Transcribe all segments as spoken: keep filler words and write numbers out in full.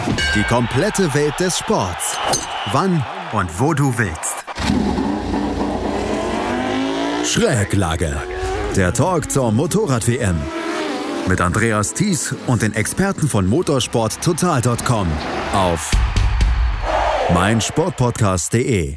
Die komplette Welt des Sports. Wann und wo du willst. Schräglage. Der Talk zur Motorrad-W M. Mit Andreas Thies und den Experten von motorsport total punkt com auf meinsportpodcast punkt de.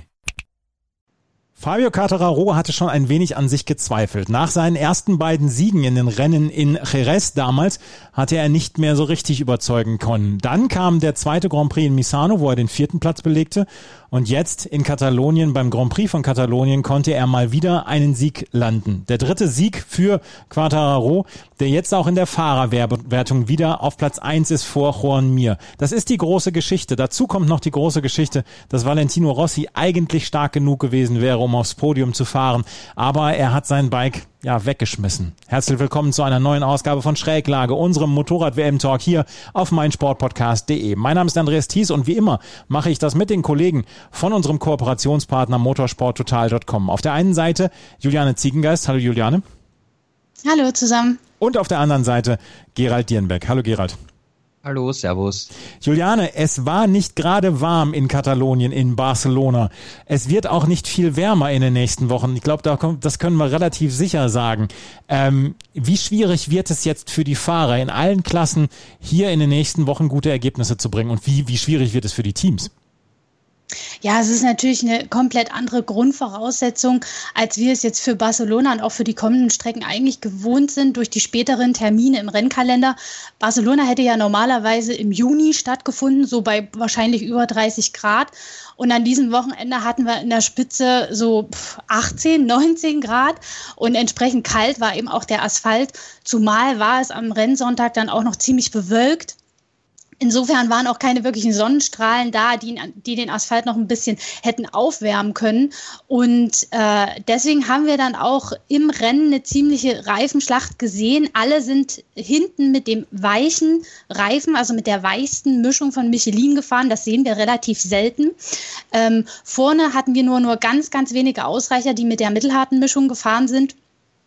Fabio Quartararo hatte schon ein wenig an sich gezweifelt. Nach seinen ersten beiden Siegen in den Rennen in Jerez damals hatte er nicht mehr so richtig überzeugen können. Dann kam der zweite Grand Prix in Misano, wo er den vierten Platz belegte. Und jetzt in Katalonien, beim Grand Prix von Katalonien, konnte er mal wieder einen Sieg landen. Der dritte Sieg für Quartararo, der jetzt auch in der Fahrerwertung wieder auf Platz eins ist vor Joan Mir. Das ist die große Geschichte. Dazu kommt noch die große Geschichte, dass Valentino Rossi eigentlich stark genug gewesen wäre, um aufs Podium zu fahren. Aber er hat sein Bike ja weggeschmissen. Herzlich willkommen zu einer neuen Ausgabe von Schräglage, unserem Motorrad-W M-Talk hier auf meinsportpodcast punkt de. Mein Name ist Andreas Thies und wie immer mache ich das mit den Kollegen von unserem Kooperationspartner motorsport total punkt com. Auf der einen Seite Juliane Ziegengeist. Hallo Juliane. Hallo zusammen. Und auf der anderen Seite Gerald Dierenbeck. Hallo Gerald. Hallo, servus. Juliane, es war nicht gerade warm in Katalonien, in Barcelona. Es wird auch nicht viel wärmer in den nächsten Wochen. Ich glaube, das können wir relativ sicher sagen. Ähm, wie schwierig wird es jetzt für die Fahrer in allen Klassen, hier in den nächsten Wochen gute Ergebnisse zu bringen? Und wie, wie schwierig wird es für die Teams? Ja, es ist natürlich eine komplett andere Grundvoraussetzung, als wir es jetzt für Barcelona und auch für die kommenden Strecken eigentlich gewohnt sind durch die späteren Termine im Rennkalender. Barcelona hätte ja normalerweise im Juni stattgefunden, so bei wahrscheinlich über dreißig Grad. Und an diesem Wochenende hatten wir in der Spitze so achtzehn, neunzehn Grad und entsprechend kalt war eben auch der Asphalt. Zumal war es am Rennsonntag dann auch noch ziemlich bewölkt. Insofern waren auch keine wirklichen Sonnenstrahlen da, die, die den Asphalt noch ein bisschen hätten aufwärmen können. Und äh, deswegen haben wir dann auch im Rennen eine ziemliche Reifenschlacht gesehen. Alle sind hinten mit dem weichen Reifen, also mit der weichsten Mischung von Michelin gefahren. Das sehen wir relativ selten. Ähm, vorne hatten wir nur, nur ganz, ganz wenige Ausreicher, die mit der mittelharten Mischung gefahren sind.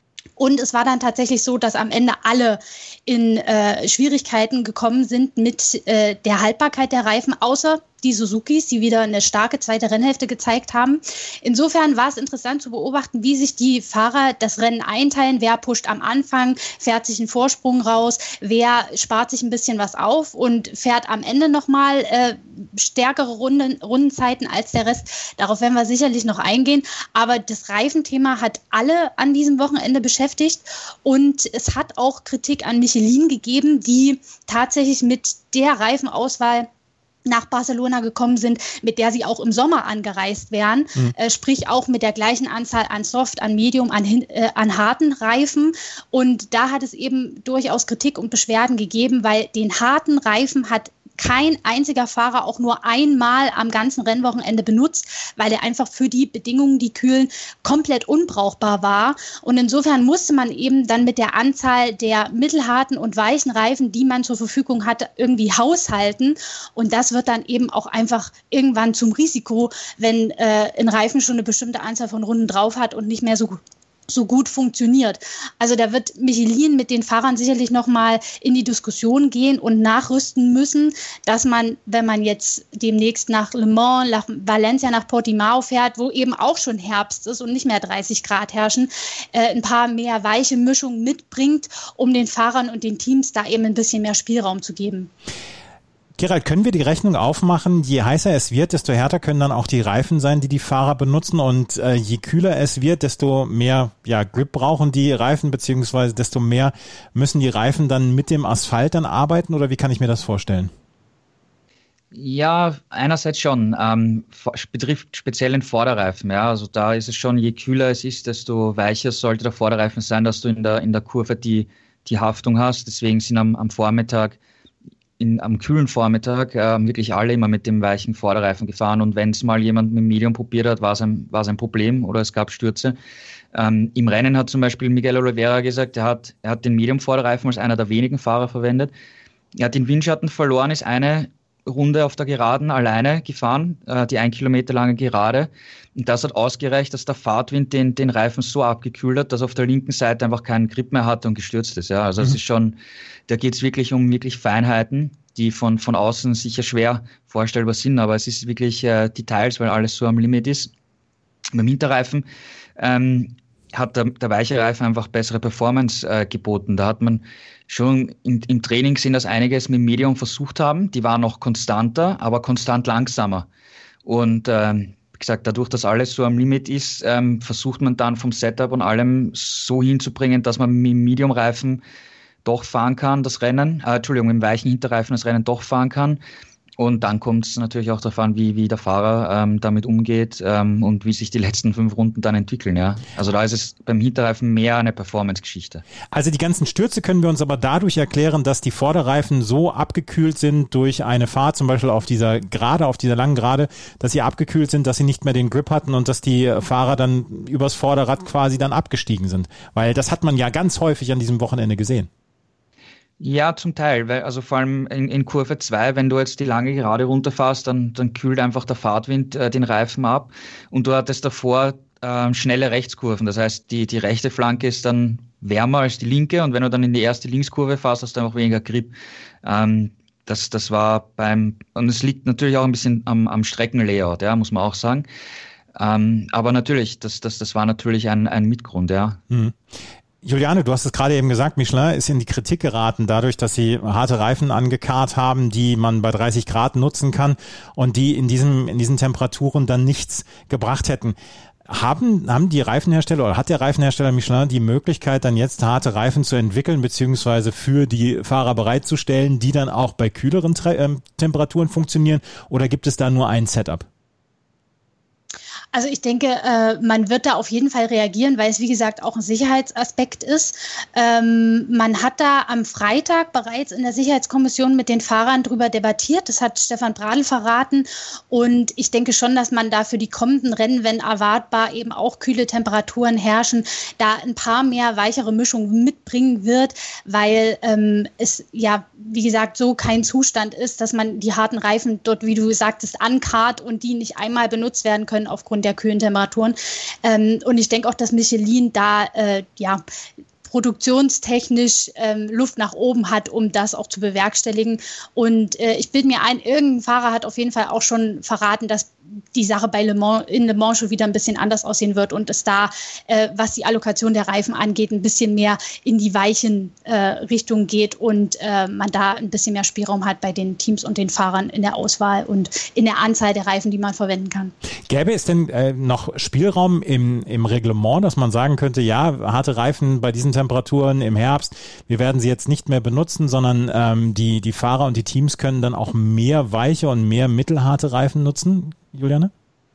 Und es war dann tatsächlich so, dass am Ende alle in äh, Schwierigkeiten gekommen sind mit äh, der Haltbarkeit der Reifen, außer die Suzukis, die wieder eine starke zweite Rennhälfte gezeigt haben. Insofern war es interessant zu beobachten, wie sich die Fahrer das Rennen einteilen. Wer pusht am Anfang, fährt sich einen Vorsprung raus, wer spart sich ein bisschen was auf und fährt am Ende nochmal äh, stärkere Runden, Rundenzeiten als der Rest. Darauf werden wir sicherlich noch eingehen. Aber das Reifenthema hat alle an diesem Wochenende beschäftigt und es hat auch Kritik an Michelin gegeben, die tatsächlich mit der Reifenauswahl nach Barcelona gekommen sind, mit der sie auch im Sommer angereist wären, mhm. äh, sprich auch mit der gleichen Anzahl an Soft, an Medium, an, äh, an harten Reifen. Und da hat es eben durchaus Kritik und Beschwerden gegeben, weil den harten Reifen hat kein einziger Fahrer auch nur einmal am ganzen Rennwochenende benutzt, weil er einfach für die Bedingungen, die kühlen, komplett unbrauchbar war. Und insofern musste man eben dann mit der Anzahl der mittelharten und weichen Reifen, die man zur Verfügung hatte, irgendwie haushalten. Und das wird dann eben auch einfach irgendwann zum Risiko, wenn äh, ein Reifen schon eine bestimmte Anzahl von Runden drauf hat und nicht mehr so gut so gut funktioniert. Also da wird Michelin mit den Fahrern sicherlich nochmal in die Diskussion gehen und nachrüsten müssen, dass man, wenn man jetzt demnächst nach Le Mans, nach Valencia, nach Portimao fährt, wo eben auch schon Herbst ist und nicht mehr dreißig Grad herrschen, äh, ein paar mehr weiche Mischungen mitbringt, um den Fahrern und den Teams da eben ein bisschen mehr Spielraum zu geben. Gerald, können wir die Rechnung aufmachen? Je heißer es wird, desto härter können dann auch die Reifen sein, die die Fahrer benutzen. Und äh, je kühler es wird, desto mehr ja, Grip brauchen die Reifen, beziehungsweise desto mehr müssen die Reifen dann mit dem Asphalt dann arbeiten? Oder wie kann ich mir das vorstellen? Ja, einerseits schon. Ähm, betrifft speziell den Vorderreifen. Ja, also da ist es schon, je kühler es ist, desto weicher sollte der Vorderreifen sein, dass du in der, in der Kurve die, die Haftung hast. Deswegen sind am, am Vormittag In, am kühlen Vormittag äh, wirklich alle immer mit dem weichen Vorderreifen gefahren und wenn es mal jemand mit dem Medium probiert hat, war es ein, war es ein Problem oder es gab Stürze. Ähm, Im Rennen hat zum Beispiel Miguel Oliveira gesagt, er hat, er hat den Medium-Vorderreifen als einer der wenigen Fahrer verwendet. Er hat den Windschatten verloren, ist eine Runde auf der Geraden alleine gefahren, äh, die ein Kilometer lange Gerade. Und das hat ausgereicht, dass der Fahrtwind den, den Reifen so abgekühlt hat, dass auf der linken Seite einfach keinen Grip mehr hatte und gestürzt ist. Ja, also es mhm. ist schon, da geht es wirklich um wirklich Feinheiten. die von, von außen sicher schwer vorstellbar sind, aber es ist wirklich äh, Details, weil alles so am Limit ist. Beim Hinterreifen ähm, hat der, der weiche Reifen einfach bessere Performance äh, geboten. Da hat man schon in, im Training gesehen, dass einiges mit Medium versucht haben. Die waren noch konstanter, aber konstant langsamer. Und ähm, wie gesagt, dadurch, dass alles so am Limit ist, ähm, versucht man dann vom Setup und allem so hinzubringen, dass man mit dem Medium-Reifen doch fahren kann, das Rennen, äh, Entschuldigung, mit dem weichen Hinterreifen das Rennen doch fahren kann. Und dann kommt es natürlich auch darauf an, wie, wie der Fahrer ähm, damit umgeht ähm, und wie sich die letzten fünf Runden dann entwickeln. Ja, also da ist es beim Hinterreifen mehr eine Performance-Geschichte. Also die ganzen Stürze können wir uns aber dadurch erklären, dass die Vorderreifen so abgekühlt sind durch eine Fahrt, zum Beispiel auf dieser Gerade, auf dieser langen Gerade, dass sie abgekühlt sind, dass sie nicht mehr den Grip hatten und dass die Fahrer dann übers Vorderrad quasi dann abgestiegen sind. Weil das hat man ja ganz häufig an diesem Wochenende gesehen. Ja, zum Teil, weil also vor allem in, in Kurve zwei, wenn du jetzt die lange Gerade runterfährst, dann, dann kühlt einfach der Fahrtwind äh, den Reifen ab und du hattest davor äh, schnelle Rechtskurven. Das heißt, die, die rechte Flanke ist dann wärmer als die linke und wenn du dann in die erste Linkskurve fährst, hast du einfach weniger Grip. Ähm, das, das war beim, und es liegt natürlich auch ein bisschen am, am Streckenlayout, ja, muss man auch sagen. Ähm, aber natürlich, das, das, das war natürlich ein, ein Mitgrund, ja. Mhm. Juliane, du hast es gerade eben gesagt, Michelin ist in die Kritik geraten dadurch, dass sie harte Reifen angekarrt haben, die man bei dreißig Grad nutzen kann und die in diesem, in diesen Temperaturen dann nichts gebracht hätten. Haben, haben die Reifenhersteller oder hat der Reifenhersteller Michelin die Möglichkeit, dann jetzt harte Reifen zu entwickeln, beziehungsweise für die Fahrer bereitzustellen, die dann auch bei kühleren Tre- äh, Temperaturen funktionieren, oder gibt es da nur ein Setup? Also ich denke, äh, man wird da auf jeden Fall reagieren, weil es wie gesagt auch ein Sicherheitsaspekt ist. Ähm, man hat da am Freitag bereits in der Sicherheitskommission mit den Fahrern drüber debattiert. Das hat Stefan Bradl verraten. Und ich denke schon, dass man da für die kommenden Rennen, wenn erwartbar eben auch kühle Temperaturen herrschen, da ein paar mehr weichere Mischungen mitbringen wird, weil ähm, es ja, wie gesagt, so kein Zustand ist, dass man die harten Reifen dort, wie du sagtest, ankarrt und die nicht einmal benutzt werden können aufgrund der kühlen Temperaturen. Ähm, und ich denke auch, dass Michelin da äh, ja produktionstechnisch ähm, Luft nach oben hat, um das auch zu bewerkstelligen. Und äh, ich bilde mir ein, irgendein Fahrer hat auf jeden Fall auch schon verraten, dass die Sache bei Le Mans, in Le Mans schon wieder ein bisschen anders aussehen wird und es da, äh, was die Allokation der Reifen angeht, ein bisschen mehr in die weichen äh, Richtungen geht und äh, man da ein bisschen mehr Spielraum hat bei den Teams und den Fahrern in der Auswahl und in der Anzahl der Reifen, die man verwenden kann. Gäbe es denn äh, noch Spielraum im, im Reglement, dass man sagen könnte, ja, harte Reifen bei diesen Temperaturen im Herbst, wir werden sie jetzt nicht mehr benutzen, sondern ähm, die, die Fahrer und die Teams können dann auch mehr weiche und mehr mittelharte Reifen nutzen? Juliane?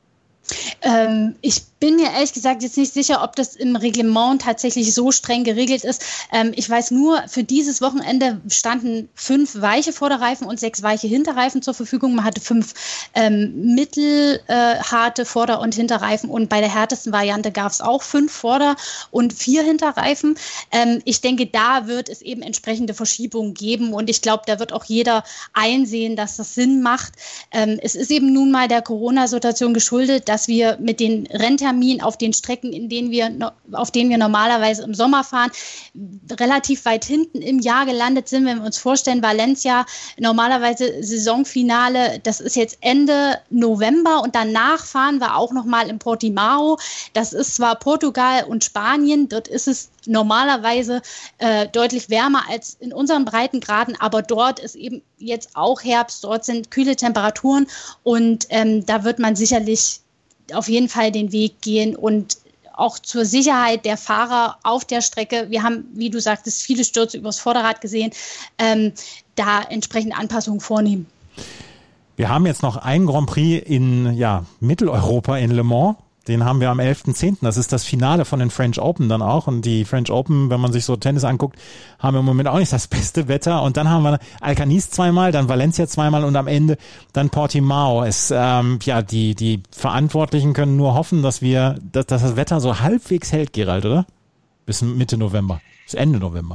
Ähm, ich bin mir ehrlich gesagt jetzt nicht sicher, ob das im Reglement tatsächlich so streng geregelt ist. Ähm, ich weiß nur, für dieses Wochenende standen fünf weiche Vorderreifen und sechs weiche Hinterreifen zur Verfügung. Man hatte fünf ähm, mittelharte äh, Vorder- und Hinterreifen und bei der härtesten Variante gab es auch fünf Vorder- und vier Hinterreifen. Ähm, ich denke, da wird es eben entsprechende Verschiebungen geben und ich glaube, da wird auch jeder einsehen, dass das Sinn macht. Ähm, es ist eben nun mal der Corona-Situation geschuldet, dass wir mit den Rennterminen auf den Strecken, in denen wir, auf denen wir normalerweise im Sommer fahren, relativ weit hinten im Jahr gelandet sind. Wenn wir uns vorstellen, Valencia, normalerweise Saisonfinale, das ist jetzt Ende November und danach fahren wir auch nochmal in Portimao. Das ist zwar Portugal und Spanien, dort ist es normalerweise äh, deutlich wärmer als in unseren Breitengraden, aber dort ist eben jetzt auch Herbst, dort sind kühle Temperaturen und ähm, da wird man sicherlich auf jeden Fall den Weg gehen und auch zur Sicherheit der Fahrer auf der Strecke. Wir haben, wie du sagtest, viele Stürze übers Vorderrad gesehen, ähm, da entsprechende Anpassungen vornehmen. Wir haben jetzt noch einen Grand Prix in ja, Mitteleuropa in Le Mans. Den haben wir am elften zehnten Das ist das Finale von den French Open dann auch. Und die French Open, wenn man sich so Tennis anguckt, haben im Moment auch nicht das beste Wetter. Und dann haben wir Alcanis zweimal, dann Valencia zweimal und am Ende dann Portimao. Es, ähm, ja, die, die Verantwortlichen können nur hoffen, dass wir, dass, dass das Wetter so halbwegs hält, Gerald, oder? Bis Mitte November, bis Ende November.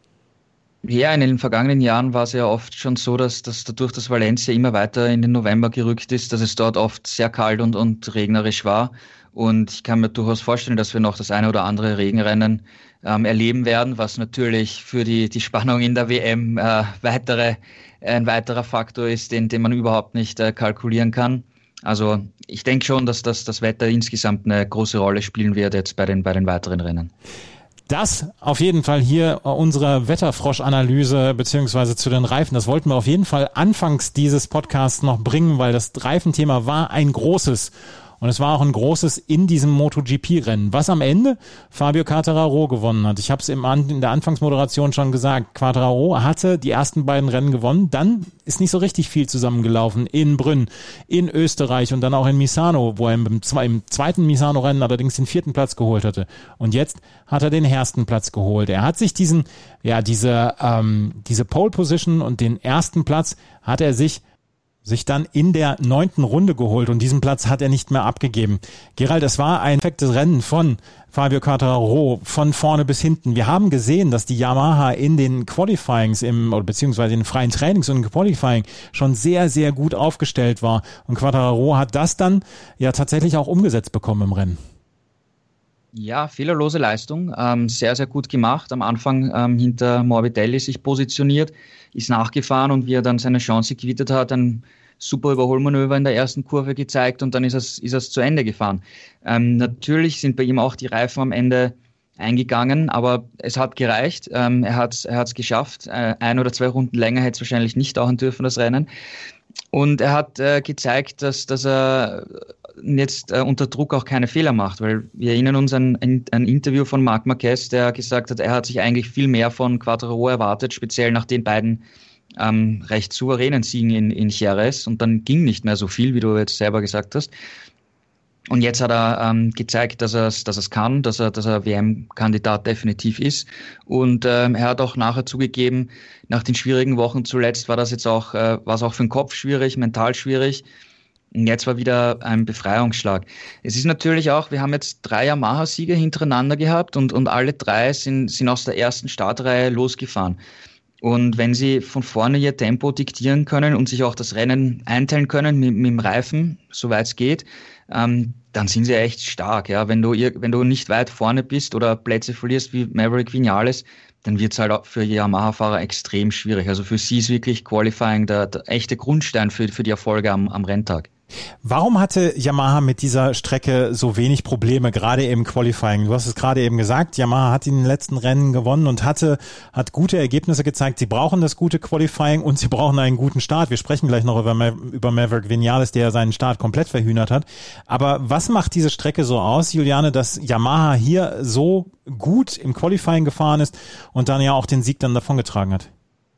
Ja, in den vergangenen Jahren war es ja oft schon so, dass, dass dadurch, dass Valencia immer weiter in den November gerückt ist, dass es dort oft sehr kalt und, und regnerisch war. Und ich kann mir durchaus vorstellen, dass wir noch das eine oder andere Regenrennen ähm, erleben werden, was natürlich für die, die Spannung in der W M äh, weitere, ein weiterer Faktor ist, den, den man überhaupt nicht äh, kalkulieren kann. Also ich denke schon, dass das, das Wetter insgesamt eine große Rolle spielen wird jetzt bei den, bei den weiteren Rennen. Das auf jeden Fall hier unsere Wetterfrosch-Analyse beziehungsweise zu den Reifen. Das wollten wir auf jeden Fall anfangs dieses Podcasts noch bringen, weil das Reifenthema war ein großes. Und es war auch ein großes in diesem MotoGP-Rennen, was am Ende Fabio Quartararo gewonnen hat. Ich habe es in der Anfangsmoderation schon gesagt, Quartararo hatte die ersten beiden Rennen gewonnen, dann ist nicht so richtig viel zusammengelaufen in Brünn, in Österreich und dann auch in Misano, wo er im, im zweiten Misano-Rennen allerdings den vierten Platz geholt hatte. Und jetzt hat er den ersten Platz geholt. Er hat sich diesen, ja, diese, ähm, diese Pole-Position und den ersten Platz hat er sich sich dann in der neunten Runde geholt und diesen Platz hat er nicht mehr abgegeben. Gerald, es war ein perfektes Rennen von Fabio Quartararo von vorne bis hinten. Wir haben gesehen, dass die Yamaha in den Qualifyings im oder beziehungsweise in den freien Trainings und im Qualifying schon sehr, sehr gut aufgestellt war und Quartararo hat das dann ja tatsächlich auch umgesetzt bekommen im Rennen. Ja, fehlerlose Leistung, ähm, sehr, sehr gut gemacht. Am Anfang ähm, hinter Morbidelli sich positioniert, ist nachgefahren und wie er dann seine Chance gewittert hat, ein super Überholmanöver in der ersten Kurve gezeigt und dann ist es, ist es zu Ende gefahren. Ähm, natürlich sind bei ihm auch die Reifen am Ende eingegangen, aber es hat gereicht. Ähm, er hat es er hat's geschafft. Äh, ein oder zwei Runden länger hätte es wahrscheinlich nicht dauern dürfen, das Rennen. Und er hat äh, gezeigt, dass, dass er jetzt äh, unter Druck auch keine Fehler macht, weil wir erinnern uns an ein, ein Interview von Marc Marquez, der gesagt hat, er hat sich eigentlich viel mehr von Quartararo erwartet, speziell nach den beiden ähm, recht souveränen Siegen in, in Jerez und dann ging nicht mehr so viel, wie du jetzt selber gesagt hast. Und jetzt hat er ähm, gezeigt, dass er es dass er's kann, dass er, dass er W M-Kandidat definitiv ist. Und ähm, er hat auch nachher zugegeben, nach den schwierigen Wochen zuletzt war das jetzt auch, äh, war es auch für den Kopf schwierig, mental schwierig. Und jetzt war wieder ein Befreiungsschlag. Es ist natürlich auch, wir haben jetzt drei Yamaha-Siege hintereinander gehabt und, und alle drei sind, sind aus der ersten Startreihe losgefahren. Und wenn sie von vorne ihr Tempo diktieren können und sich auch das Rennen einteilen können mit, mit dem Reifen, soweit es geht, ähm, dann sind sie echt stark. Ja, wenn du, wenn du nicht weit vorne bist oder Plätze verlierst wie Maverick Vinales, dann wird es halt auch für Yamaha-Fahrer extrem schwierig. Also für sie ist wirklich Qualifying der, der echte Grundstein für, für die Erfolge am, am Renntag. Warum hatte Yamaha mit dieser Strecke so wenig Probleme, gerade im Qualifying? Du hast es gerade eben gesagt, Yamaha hat in den letzten Rennen gewonnen und hatte hat gute Ergebnisse gezeigt. Sie brauchen das gute Qualifying und sie brauchen einen guten Start. Wir sprechen gleich noch über, Ma- über Maverick Vinales, der seinen Start komplett verhühnert hat. Aber was macht diese Strecke so aus, Juliane, dass Yamaha hier so gut im Qualifying gefahren ist und dann ja auch den Sieg dann davongetragen hat?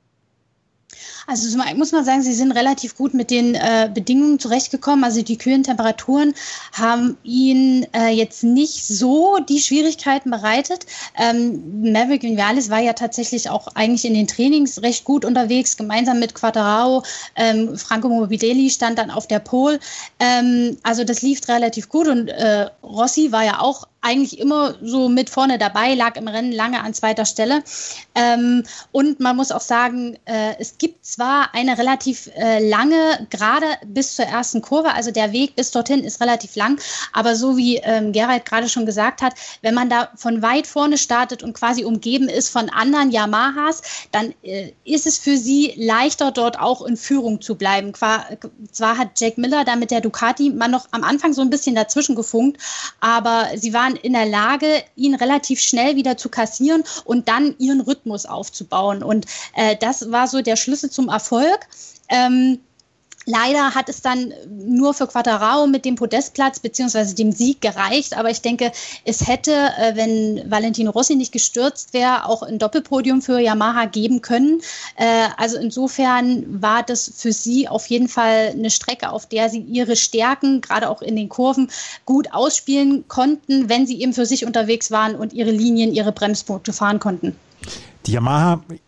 Also zum einen muss man sagen, sie sind relativ gut mit den äh, Bedingungen zurechtgekommen. Also die kühlen Temperaturen haben ihnen äh, jetzt nicht so die Schwierigkeiten bereitet. Ähm, Maverick Vinales war ja tatsächlich auch eigentlich in den Trainings recht gut unterwegs, gemeinsam mit Quartararo. Ähm, Franco Morbidelli stand dann auf der Pole. Ähm, also das lief relativ gut und äh, Rossi war ja auch eigentlich immer so mit vorne dabei, lag im Rennen lange an zweiter Stelle. Ähm, und man muss auch sagen, äh, es gibt zwar eine relativ äh, lange, gerade bis zur ersten Kurve, also der Weg bis dorthin ist relativ lang, aber so wie ähm, Gerald gerade schon gesagt hat, wenn man da von weit vorne startet und quasi umgeben ist von anderen Yamahas, dann äh, ist es für sie leichter, dort auch in Führung zu bleiben. Qua, zwar hat Jack Miller da mit der Ducati man noch am Anfang so ein bisschen dazwischen gefunkt, aber sie waren in der Lage, ihn relativ schnell wieder zu kassieren und dann ihren Rhythmus aufzubauen. Und äh, das war so der Schlüssel zum Erfolg. Ähm, Leider hat es dann nur für Quartararo mit dem Podestplatz bzw. dem Sieg gereicht, aber ich denke, es hätte, äh, wenn Valentino Rossi nicht gestürzt wäre, auch ein Doppelpodium für Yamaha geben können. Äh, also insofern war das für sie auf jeden Fall eine Strecke, auf der sie ihre Stärken, gerade auch in den Kurven, gut ausspielen konnten, wenn sie eben für sich unterwegs waren und ihre Linien, ihre Bremspunkte fahren konnten. Die Yamaha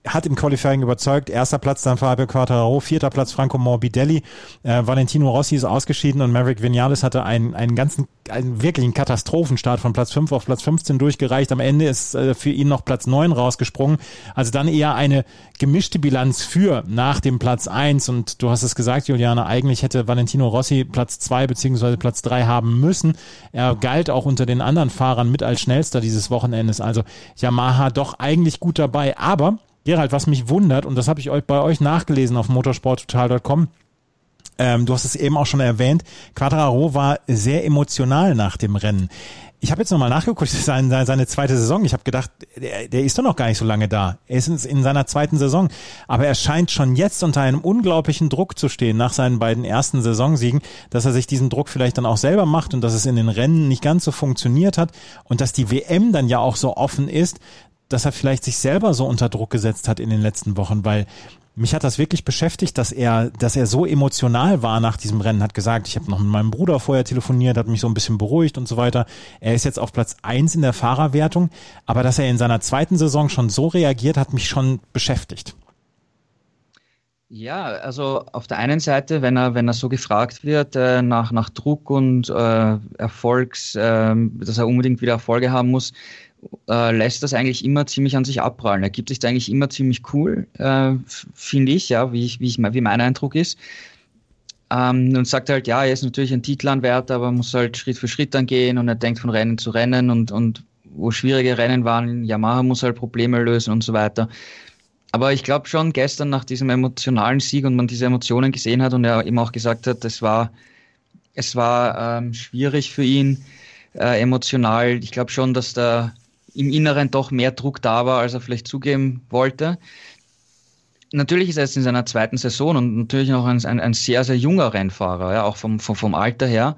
hat im Qualifying überzeugt. Erster Platz dann Fabio Quartararo, vierter Platz Franco Morbidelli. Äh, Valentino Rossi ist ausgeschieden und Maverick Vinales hatte einen, einen ganzen, einen wirklichen Katastrophenstart von Platz fünf auf Platz fünfzehn durchgereicht. Am Ende ist äh, für ihn noch Platz neun rausgesprungen. Also dann eher eine gemischte Bilanz für nach dem Platz eins. Und du hast es gesagt, Juliane, eigentlich hätte Valentino Rossi Platz zwei beziehungsweise Platz drei haben müssen. Er galt auch unter den anderen Fahrern mit als schnellster dieses Wochenendes. Also Yamaha doch eigentlich gut dabei. Aber Gerald, was mich wundert, und das habe ich euch bei euch nachgelesen auf motorsport total punkt com, ähm, du hast es eben auch schon erwähnt, Quartararo war sehr emotional nach dem Rennen. Ich habe jetzt nochmal nachgeguckt, seine, seine zweite Saison. Ich habe gedacht, der, der ist doch noch gar nicht so lange da. Er ist in seiner zweiten Saison. Aber er scheint schon jetzt unter einem unglaublichen Druck zu stehen nach seinen beiden ersten Saisonsiegen, dass er sich diesen Druck vielleicht dann auch selber macht und dass es in den Rennen nicht ganz so funktioniert hat und dass die W M dann ja auch so offen ist, dass er vielleicht sich selber so unter Druck gesetzt hat in den letzten Wochen, weil mich hat das wirklich beschäftigt, dass er, dass er so emotional war nach diesem Rennen, hat gesagt, ich habe noch mit meinem Bruder vorher telefoniert, hat mich so ein bisschen beruhigt und so weiter. Er ist jetzt auf Platz eins in der Fahrerwertung, aber dass er in seiner zweiten Saison schon so reagiert, hat mich schon beschäftigt. Ja, also auf der einen Seite, wenn er, wenn er so gefragt wird äh, nach, nach Druck und äh, Erfolgs, äh, dass er unbedingt wieder Erfolge haben muss, äh, lässt das eigentlich immer ziemlich an sich abprallen. Er gibt sich da eigentlich immer ziemlich cool, äh, finde ich, ja, wie ich, wie ich, wie mein Eindruck ist. Ähm, und sagt halt, ja, er ist natürlich ein Titelanwärter, aber muss halt Schritt für Schritt dann gehen und er denkt von Rennen zu Rennen und, und wo schwierige Rennen waren, Yamaha muss halt Probleme lösen und so weiter. Aber ich glaube schon gestern nach diesem emotionalen Sieg und man diese Emotionen gesehen hat und er eben auch gesagt hat, es war, es war ähm, schwierig für ihn äh, emotional. Ich glaube schon, dass da im Inneren doch mehr Druck da war, als er vielleicht zugeben wollte. Natürlich ist er jetzt in seiner zweiten Saison und natürlich noch ein, ein, ein sehr, sehr junger Rennfahrer, ja, auch vom, vom, vom Alter her.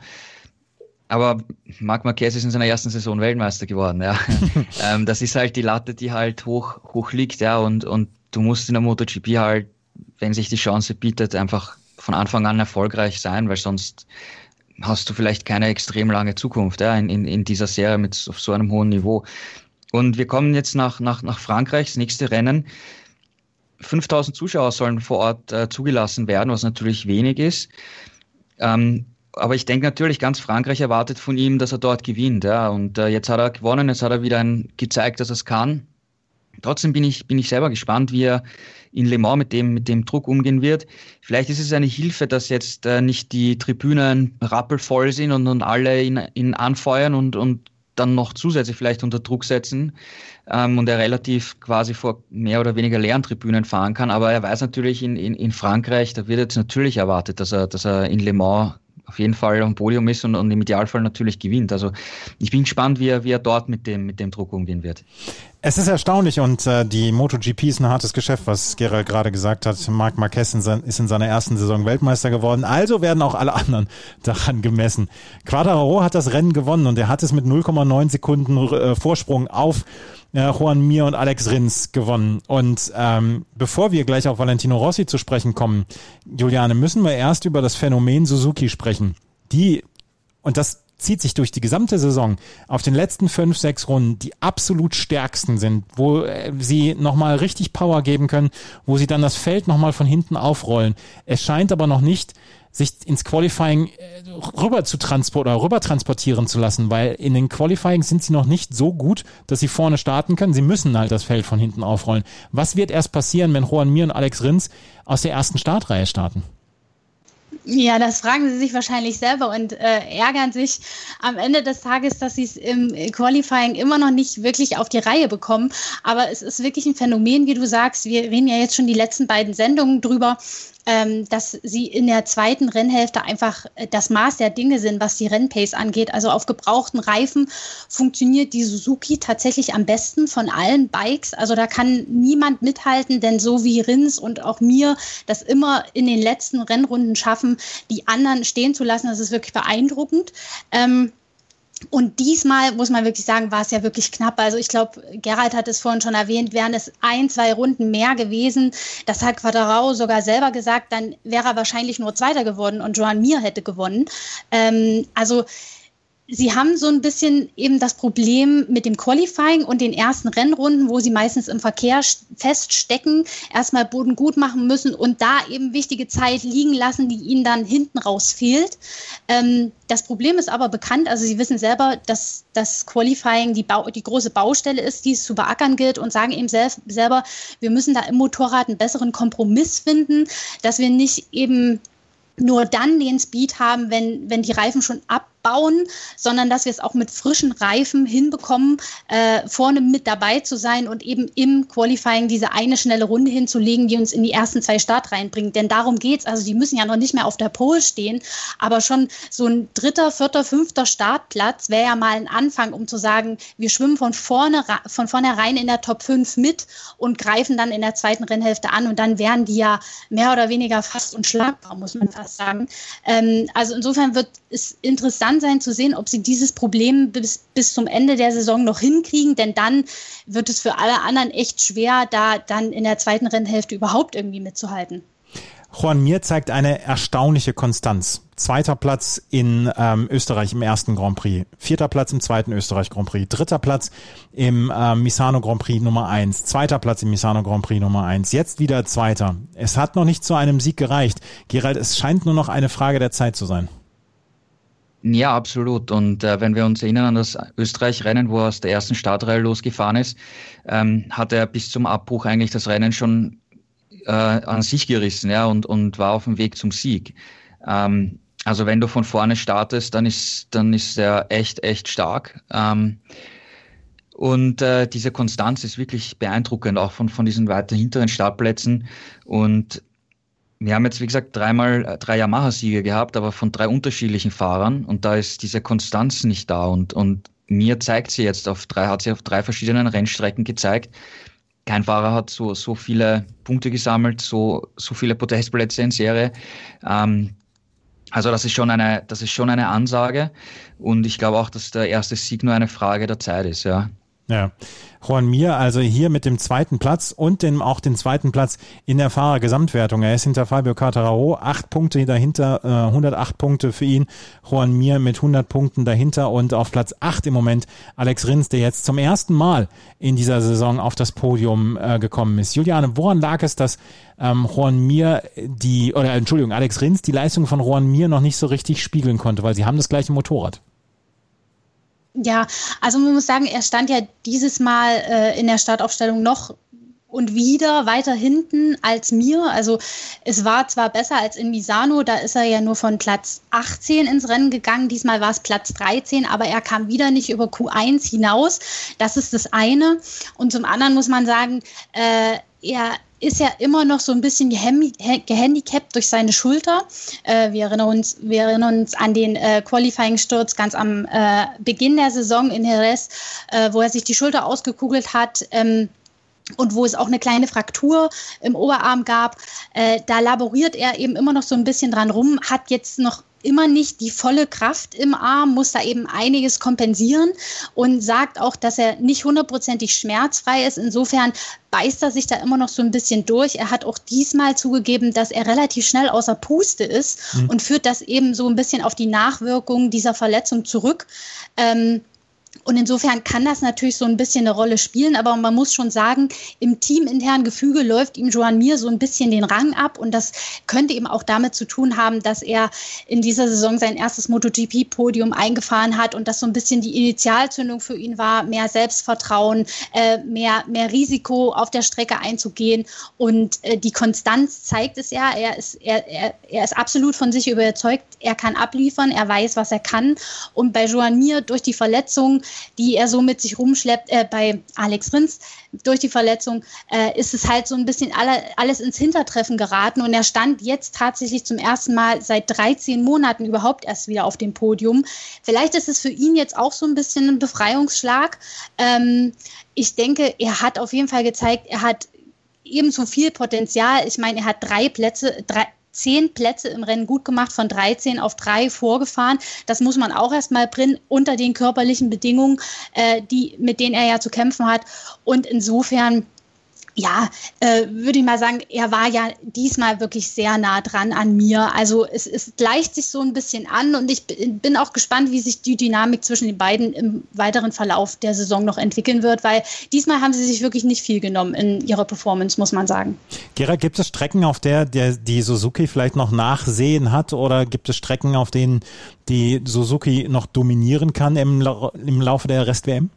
Aber Marc Marquez ist in seiner ersten Saison Weltmeister geworden, ja. ähm, das ist halt die Latte, die halt hoch, hoch liegt, ja, und, und du musst in der MotoGP halt, wenn sich die Chance bietet, einfach von Anfang an erfolgreich sein, weil sonst hast du vielleicht keine extrem lange Zukunft, ja, in, in, in dieser Serie mit auf so einem hohen Niveau. Und wir kommen jetzt nach, nach, nach Frankreich, das nächste Rennen. fünftausend Zuschauer sollen vor Ort äh, zugelassen werden, was natürlich wenig ist. Ähm, aber ich denke natürlich, ganz Frankreich erwartet von ihm, dass er dort gewinnt. Ja. Und äh, jetzt hat er gewonnen, jetzt hat er wieder ein, gezeigt, dass er es kann. Trotzdem bin ich, bin ich selber gespannt, wie er in Le Mans mit dem, mit dem Druck umgehen wird. Vielleicht ist es eine Hilfe, dass jetzt äh, nicht die Tribünen rappelvoll sind und, und alle ihn, ihn anfeuern und, und dann noch zusätzlich vielleicht unter Druck setzen ähm, und er relativ quasi vor mehr oder weniger leeren Tribünen fahren kann. Aber er weiß natürlich, in, in, in Frankreich, da wird jetzt natürlich erwartet, dass er, dass er in Le Mans auf jeden Fall am Podium ist und, und im Idealfall natürlich gewinnt. Also ich bin gespannt, wie er, wie er dort mit dem, mit dem Druck umgehen wird. Es ist erstaunlich und äh, die MotoGP ist ein hartes Geschäft, was Gerald gerade gesagt hat. Marc Marquez in sein, ist in seiner ersten Saison Weltmeister geworden, also werden auch alle anderen daran gemessen. Quartararo hat das Rennen gewonnen und er hat es mit null Komma neun Sekunden äh, Vorsprung auf äh, Joan Mir und Alex Rins gewonnen. Und ähm, bevor wir gleich auf Valentino Rossi zu sprechen kommen, Juliane, müssen wir erst über das Phänomen Suzuki sprechen. Die, und das zieht sich durch die gesamte Saison, auf den letzten fünf, sechs Runden die absolut stärksten sind, wo sie nochmal richtig Power geben können, wo sie dann das Feld nochmal von hinten aufrollen. Es scheint aber noch nicht, sich ins Qualifying rüber zu transportieren oder rüber transportieren zu lassen, weil in den Qualifying sind sie noch nicht so gut, dass sie vorne starten können. Sie müssen halt das Feld von hinten aufrollen. Was wird erst passieren, wenn Joan Mir und Alex Rins aus der ersten Startreihe starten? Ja, das fragen sie sich wahrscheinlich selber und äh, ärgern sich am Ende des Tages, dass sie es im Qualifying immer noch nicht wirklich auf die Reihe bekommen. Aber es ist wirklich ein Phänomen, wie du sagst. Wir reden ja jetzt schon die letzten beiden Sendungen drüber, ähm, dass sie in der zweiten Rennhälfte einfach das Maß der Dinge sind, was die Rennpace angeht. Also auf gebrauchten Reifen funktioniert die Suzuki tatsächlich am besten von allen Bikes. Also da kann niemand mithalten, denn so wie Rins und auch mir das immer in den letzten Rennrunden schaffen, die anderen stehen zu lassen, das ist wirklich beeindruckend. Ähm, Und diesmal, muss man wirklich sagen, war es ja wirklich knapp. Also ich glaube, Gerald hat es vorhin schon erwähnt, wären es ein, zwei Runden mehr gewesen. Das hat Quartararo sogar selber gesagt, dann wäre er wahrscheinlich nur Zweiter geworden und Joan Mir hätte gewonnen. Ähm, also Sie haben so ein bisschen eben das Problem mit dem Qualifying und den ersten Rennrunden, wo sie meistens im Verkehr feststecken, erstmal Boden gut machen müssen und da eben wichtige Zeit liegen lassen, die ihnen dann hinten raus fehlt. Ähm, das Problem ist aber bekannt, also Sie wissen selber, dass das Qualifying die, Bau, die große Baustelle ist, die es zu beackern gilt und sagen eben sel- selber, wir müssen da im Motorrad einen besseren Kompromiss finden, dass wir nicht eben nur dann den Speed haben, wenn, wenn die Reifen schon abbauen, sondern dass wir es auch mit frischen Reifen hinbekommen, äh, vorne mit dabei zu sein und eben im Qualifying diese eine schnelle Runde hinzulegen, die uns in die ersten zwei Startreihen bringt. Denn darum geht's. Also die müssen ja noch nicht mehr auf der Pole stehen, aber schon so ein dritter, vierter, fünfter Startplatz wäre ja mal ein Anfang, um zu sagen, wir schwimmen von vorne von vornherein in der Top fünf mit und greifen dann in der zweiten Rennhälfte an und dann wären die ja mehr oder weniger fast unschlagbar, muss man fast sagen. Ähm, also insofern wird es interessant sein zu sehen, ob sie dieses Problem bis, bis zum Ende der Saison noch hinkriegen, denn dann wird es für alle anderen echt schwer, da dann in der zweiten Rennhälfte überhaupt irgendwie mitzuhalten. Joan Mir zeigt eine erstaunliche Konstanz. Zweiter Platz in ähm, Österreich im ersten Grand Prix, vierter Platz im zweiten Österreich Grand Prix, dritter Platz im äh, Misano Grand Prix Nummer eins, zweiter Platz im Misano Grand Prix Nummer eins, jetzt wieder Zweiter. Es hat noch nicht zu einem Sieg gereicht. Gerald, es scheint nur noch eine Frage der Zeit zu sein. Ja, absolut. Und äh, wenn wir uns erinnern an das Österreich-Rennen, wo er aus der ersten Startreihe losgefahren ist, ähm, hat er bis zum Abbruch eigentlich das Rennen schon äh, an sich gerissen, ja, und, und war auf dem Weg zum Sieg. Ähm, also wenn du von vorne startest, dann ist, dann ist er echt, echt stark. Ähm, und äh, diese Konstanz ist wirklich beeindruckend, auch von, von diesen weiter hinteren Startplätzen. Und wir haben jetzt, wie gesagt, dreimal drei Yamaha-Siege gehabt, aber von drei unterschiedlichen Fahrern. Und da ist diese Konstanz nicht da. Und, und mir zeigt sie jetzt auf drei, hat sie auf drei verschiedenen Rennstrecken gezeigt. Kein Fahrer hat so, so viele Punkte gesammelt, so, so viele Podestplätze in Serie. Ähm, also das ist schon eine, das ist schon eine Ansage. Und ich glaube auch, dass der erste Sieg nur eine Frage der Zeit ist, ja. Ja, Joan Mir also hier mit dem zweiten Platz und dem, auch den zweiten Platz in der Fahrergesamtwertung. Er ist hinter Fabio Quartararo, acht Punkte dahinter, äh, hundertacht Punkte für ihn. Joan Mir mit hundert Punkten dahinter und auf Platz acht im Moment Alex Rins, der jetzt zum ersten Mal in dieser Saison auf das Podium äh, gekommen ist. Juliane, woran lag es, dass ähm, Joan Mir die, oder Entschuldigung, Alex Rins die Leistung von Joan Mir noch nicht so richtig spiegeln konnte, weil sie haben das gleiche Motorrad? Ja, also man muss sagen, er stand ja dieses Mal äh, in der Startaufstellung noch und wieder weiter hinten als Mir. Also es war zwar besser als in Misano, da ist er ja nur von Platz achtzehn ins Rennen gegangen. Diesmal war es Platz dreizehn, aber er kam wieder nicht über Q eins hinaus. Das ist das eine. Und zum anderen muss man sagen, äh, er ist ja immer noch so ein bisschen gehandicapt durch seine Schulter. Äh, wir erinnern uns, wir erinnern uns an den äh, Qualifying-Sturz ganz am äh, Beginn der Saison in Jerez, äh, wo er sich die Schulter ausgekugelt hat. Ähm, und wo es auch eine kleine Fraktur im Oberarm gab, äh, da laboriert er eben immer noch so ein bisschen dran rum, hat jetzt noch immer nicht die volle Kraft im Arm, muss da eben einiges kompensieren und sagt auch, dass er nicht hundertprozentig schmerzfrei ist. Insofern beißt er sich da immer noch so ein bisschen durch. Er hat auch diesmal zugegeben, dass er relativ schnell außer Puste ist mhm. und führt das eben so ein bisschen auf die Nachwirkungen dieser Verletzung zurück. Ähm, Und insofern kann das natürlich so ein bisschen eine Rolle spielen, aber man muss schon sagen, im teaminternen Gefüge läuft ihm Joan Mir so ein bisschen den Rang ab und das könnte eben auch damit zu tun haben, dass er in dieser Saison sein erstes MotoGP-Podium eingefahren hat und das so ein bisschen die Initialzündung für ihn war, mehr Selbstvertrauen, äh, mehr, mehr Risiko auf der Strecke einzugehen und äh, die Konstanz zeigt es ja, er ist, er, er, er ist absolut von sich überzeugt, er kann abliefern, er weiß, was er kann und bei Joan Mir durch die Verletzung, die er so mit sich rumschleppt, äh, bei Alex Rins durch die Verletzung, äh, ist es halt so ein bisschen alle, alles ins Hintertreffen geraten und er stand jetzt tatsächlich zum ersten Mal seit dreizehn Monaten überhaupt erst wieder auf dem Podium. Vielleicht ist es für ihn jetzt auch so ein bisschen ein Befreiungsschlag. Ähm, ich denke, er hat auf jeden Fall gezeigt, er hat ebenso viel Potenzial. Ich meine, er hat drei Plätze, drei zehn Plätze im Rennen gut gemacht, von dreizehn auf drei vorgefahren. Das muss man auch erstmal bringen, unter den körperlichen Bedingungen, äh, die, mit denen er ja zu kämpfen hat. Und insofern Ja, äh, würde ich mal sagen, er war ja diesmal wirklich sehr nah dran an mir. Also es, es gleicht sich so ein bisschen an und ich bin auch gespannt, wie sich die Dynamik zwischen den beiden im weiteren Verlauf der Saison noch entwickeln wird, weil diesmal haben sie sich wirklich nicht viel genommen in ihrer Performance, muss man sagen. Gerald, gibt es Strecken, auf der, der die Suzuki vielleicht noch Nachsehen hat oder gibt es Strecken, auf denen die Suzuki noch dominieren kann im, im Laufe der Rest-W M?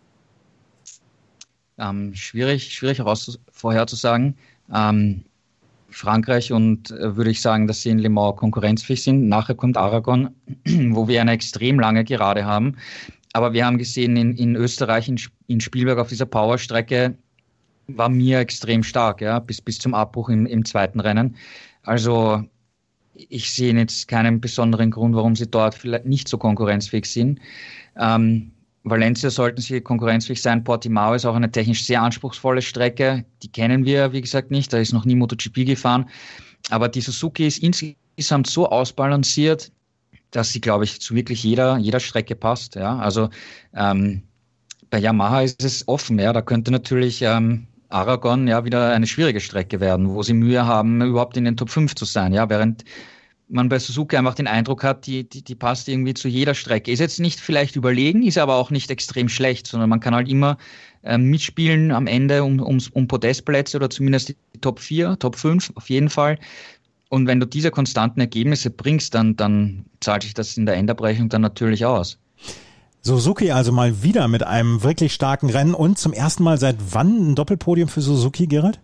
Ähm, schwierig, schwierig heraus vorherzusagen. Ähm, Frankreich und äh, würde ich sagen, dass sie in Le Mans konkurrenzfähig sind. Nachher kommt Aragon, wo wir eine extrem lange Gerade haben. Aber wir haben gesehen, in, in Österreich, in, in Spielberg auf dieser Powerstrecke war mir extrem stark, ja, bis, bis zum Abbruch im, im zweiten Rennen. Also ich sehe jetzt keinen besonderen Grund, warum sie dort vielleicht nicht so konkurrenzfähig sind. Ähm, Valencia sollten sie konkurrenzfähig sein. Portimao ist auch eine technisch sehr anspruchsvolle Strecke. Die kennen wir, wie gesagt, nicht. Da ist noch nie MotoGP gefahren. Aber die Suzuki ist insgesamt so ausbalanciert, dass sie, glaube ich, zu wirklich jeder, jeder Strecke passt. Ja? Also ähm, bei Yamaha ist es offen. Ja? Da könnte natürlich ähm, Aragon ja wieder eine schwierige Strecke werden, wo sie Mühe haben, überhaupt in den Top fünf zu sein. Ja? Während man bei Suzuki einfach den Eindruck hat, die, die, die passt irgendwie zu jeder Strecke. Ist jetzt nicht vielleicht überlegen, ist aber auch nicht extrem schlecht, sondern man kann halt immer äh, mitspielen am Ende um, um, um Podestplätze oder zumindest die Top vier, Top fünf auf jeden Fall. Und wenn du diese konstanten Ergebnisse bringst, dann, dann zahlt sich das in der Endabrechnung dann natürlich aus. Suzuki also mal wieder mit einem wirklich starken Rennen und zum ersten Mal seit wann ein Doppelpodium für Suzuki, Gerald?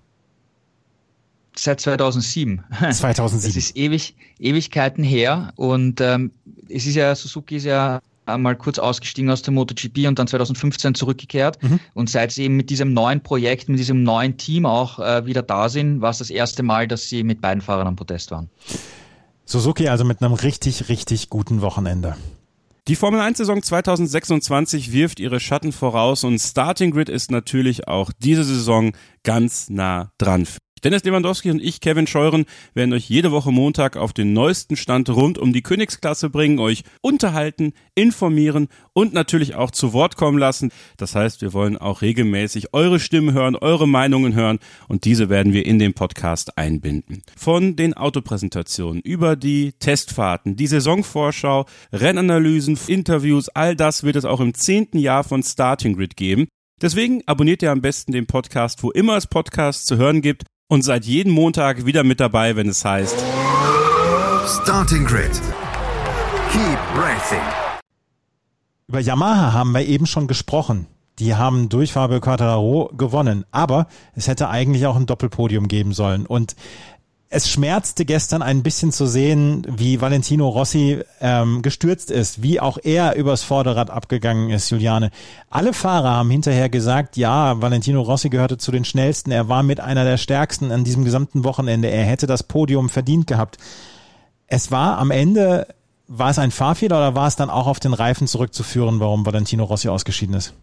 Seit zweitausendsieben. zweitausendsieben. Das ist ewig, Ewigkeiten her und ähm, es ist ja, Suzuki ist ja einmal kurz ausgestiegen aus der MotoGP und dann zweitausendfünfzehn zurückgekehrt mhm. und seit sie eben mit diesem neuen Projekt, mit diesem neuen Team auch äh, wieder da sind, war es das erste Mal, dass sie mit beiden Fahrern am Podest waren. Suzuki also mit einem richtig, richtig guten Wochenende. Die Formel eins Saison zweitausendsechsundzwanzig wirft ihre Schatten voraus und Starting Grid ist natürlich auch diese Saison ganz nah dran. Dennis Lewandowski und ich, Kevin Scheuren, werden euch jede Woche Montag auf den neuesten Stand rund um die Königsklasse bringen, euch unterhalten, informieren und natürlich auch zu Wort kommen lassen. Das heißt, wir wollen auch regelmäßig eure Stimmen hören, eure Meinungen hören und diese werden wir in den Podcast einbinden. Von den Autopräsentationen über die Testfahrten, die Saisonvorschau, Rennanalysen, Interviews, all das wird es auch im zehnten Jahr von Starting Grid geben. Deswegen abonniert ihr am besten den Podcast, wo immer es Podcasts zu hören gibt. Und seid jeden Montag wieder mit dabei, wenn es heißt Starting Grid. Keep racing. Über Yamaha haben wir eben schon gesprochen. Die haben durch Fabio Quartararo gewonnen. Aber es hätte eigentlich auch ein Doppelpodium geben sollen. Und es schmerzte gestern ein bisschen zu sehen, wie Valentino Rossi ähm, gestürzt ist, wie auch er übers Vorderrad abgegangen ist, Juliane. Alle Fahrer haben hinterher gesagt, ja, Valentino Rossi gehörte zu den schnellsten, er war mit einer der stärksten an diesem gesamten Wochenende, er hätte das Podium verdient gehabt. Es war am Ende, war es ein Fahrfehler oder war es dann auch auf den Reifen zurückzuführen, warum Valentino Rossi ausgeschieden ist?